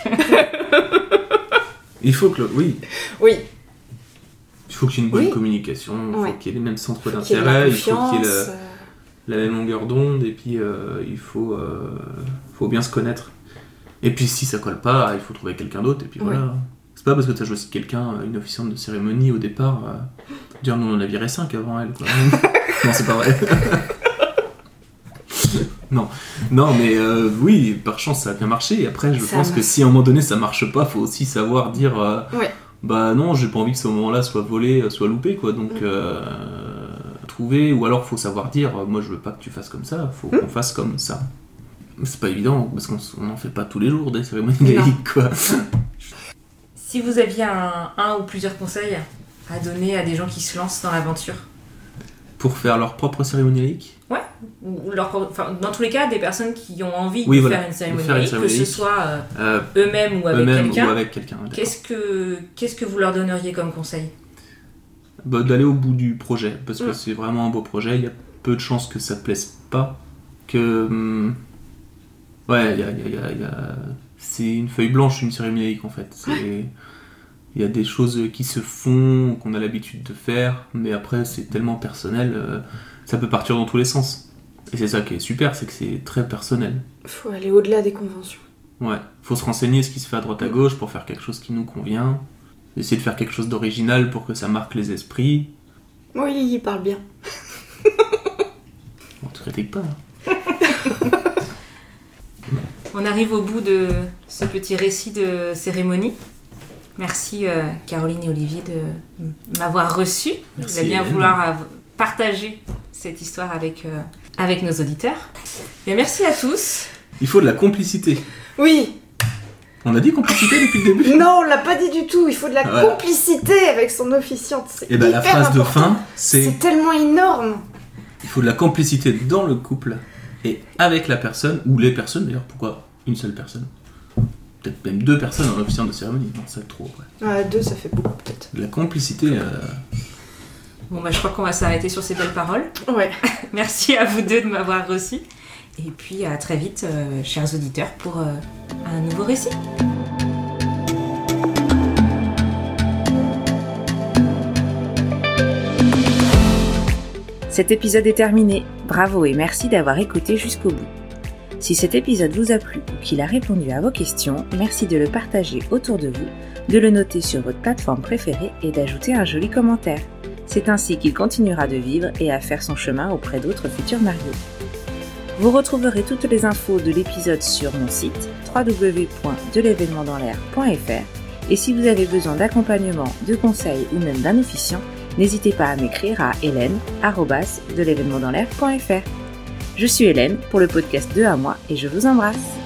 Il faut que... le- Oui, Oui. il faut qu'il y ait une bonne Oui. communication, il Ouais. faut qu'il y ait les mêmes centres Qu'il y ait de la d'intérêt, il faut qu'il y ait confiance, la, euh, la même longueur d'onde, et puis euh, il faut, euh, faut bien se connaître. Et puis si ça colle pas, il faut trouver quelqu'un d'autre, et puis Ouais. voilà. C'est pas parce que tu as choisi quelqu'un, une officiante de cérémonie au départ, euh, dire nous on en a viré cinq avant elle, quoi. Non, c'est pas vrai. non, non, mais euh, oui, par chance ça a bien marché. Et après, je Ça pense marche. que si à un moment donné ça marche pas, faut aussi savoir dire euh, Ouais. bah non, j'ai pas envie que ce moment-là soit volé, euh, soit loupé, quoi. Donc, Mm. euh, trouver, ou alors faut savoir dire euh, moi je veux pas que tu fasses comme ça, faut Mm. qu'on fasse comme ça. Mais c'est pas évident parce qu'on s- on en fait pas tous les jours des cérémonies Non. laïques, quoi. Si vous aviez un, un ou plusieurs conseils à donner à des gens qui se lancent dans l'aventure, Pour faire leur propre cérémonie laïque. ou leur, enfin, dans tous les cas, des personnes qui ont envie Oui, de voilà, faire une de cérémonie faire une laïque, que cérémonie ce laïque. soit euh, Euh, eux-mêmes ou avec eux-mêmes ou quelqu'un, avec quelqu'un. d'accord. qu'est-ce que, qu'est-ce que vous leur donneriez comme conseil? Bah, d'aller au bout du projet, parce que Mm. c'est vraiment un beau projet, il y a peu de chances que ça te plaise pas, que... hum, ouais, il y a, il y a- il y a- il y a- c'est une feuille blanche, une cérémonie laïque, en fait. C'est... Il y a des choses qui se font, qu'on a l'habitude de faire, mais après, c'est tellement personnel, euh, ça peut partir dans tous les sens. Et c'est ça qui est super, c'est que c'est très personnel. Faut aller au-delà des conventions. Ouais, faut se renseigner ce qui se fait à droite à gauche pour faire quelque chose qui nous convient, essayer de faire quelque chose d'original pour que ça marque les esprits. Oui, il parle bien. On te critique pas, hein. On arrive au bout de ce petit récit de cérémonie. Merci euh, Caroline et Olivier de m'avoir reçu, Merci, de bien Hélène. vouloir av- partager cette histoire avec, euh, avec nos auditeurs. Et merci à tous. Il faut de la complicité. Oui. On a dit complicité depuis le début. Non, on l'a pas dit du tout. Il faut de la Voilà. complicité avec son officiante. C'est Et ben la hyper phrase de important. fin, c'est C'est tellement énorme. il faut de la complicité dans le couple et avec la personne, ou les personnes d'ailleurs, pourquoi une seule personne? Peut-être même deux personnes en officiant de cérémonie, non, ça trop. Ouais. Euh, deux, ça fait beaucoup peut-être. De la complicité. Euh... Bon, bah, je crois qu'on va s'arrêter sur ces belles paroles. Ouais. Merci à vous deux de m'avoir reçu. Et puis à très vite, euh, chers auditeurs, pour euh, un nouveau récit. Cet épisode est terminé. Bravo et merci d'avoir écouté jusqu'au bout. Si cet épisode vous a plu ou qu'il a répondu à vos questions, merci de le partager autour de vous, de le noter sur votre plateforme préférée et d'ajouter un joli commentaire. C'est ainsi qu'il continuera de vivre et à faire son chemin auprès d'autres futurs mariés. Vous retrouverez toutes les infos de l'épisode sur mon site w w w point de l'événement dans l'air point f r et si vous avez besoin d'accompagnement, de conseils ou même d'un officiant, n'hésitez pas à m'écrire à hélène arobase de l'événement dans l'air point f r. Je suis Hélène pour le podcast de à moi et je vous embrasse.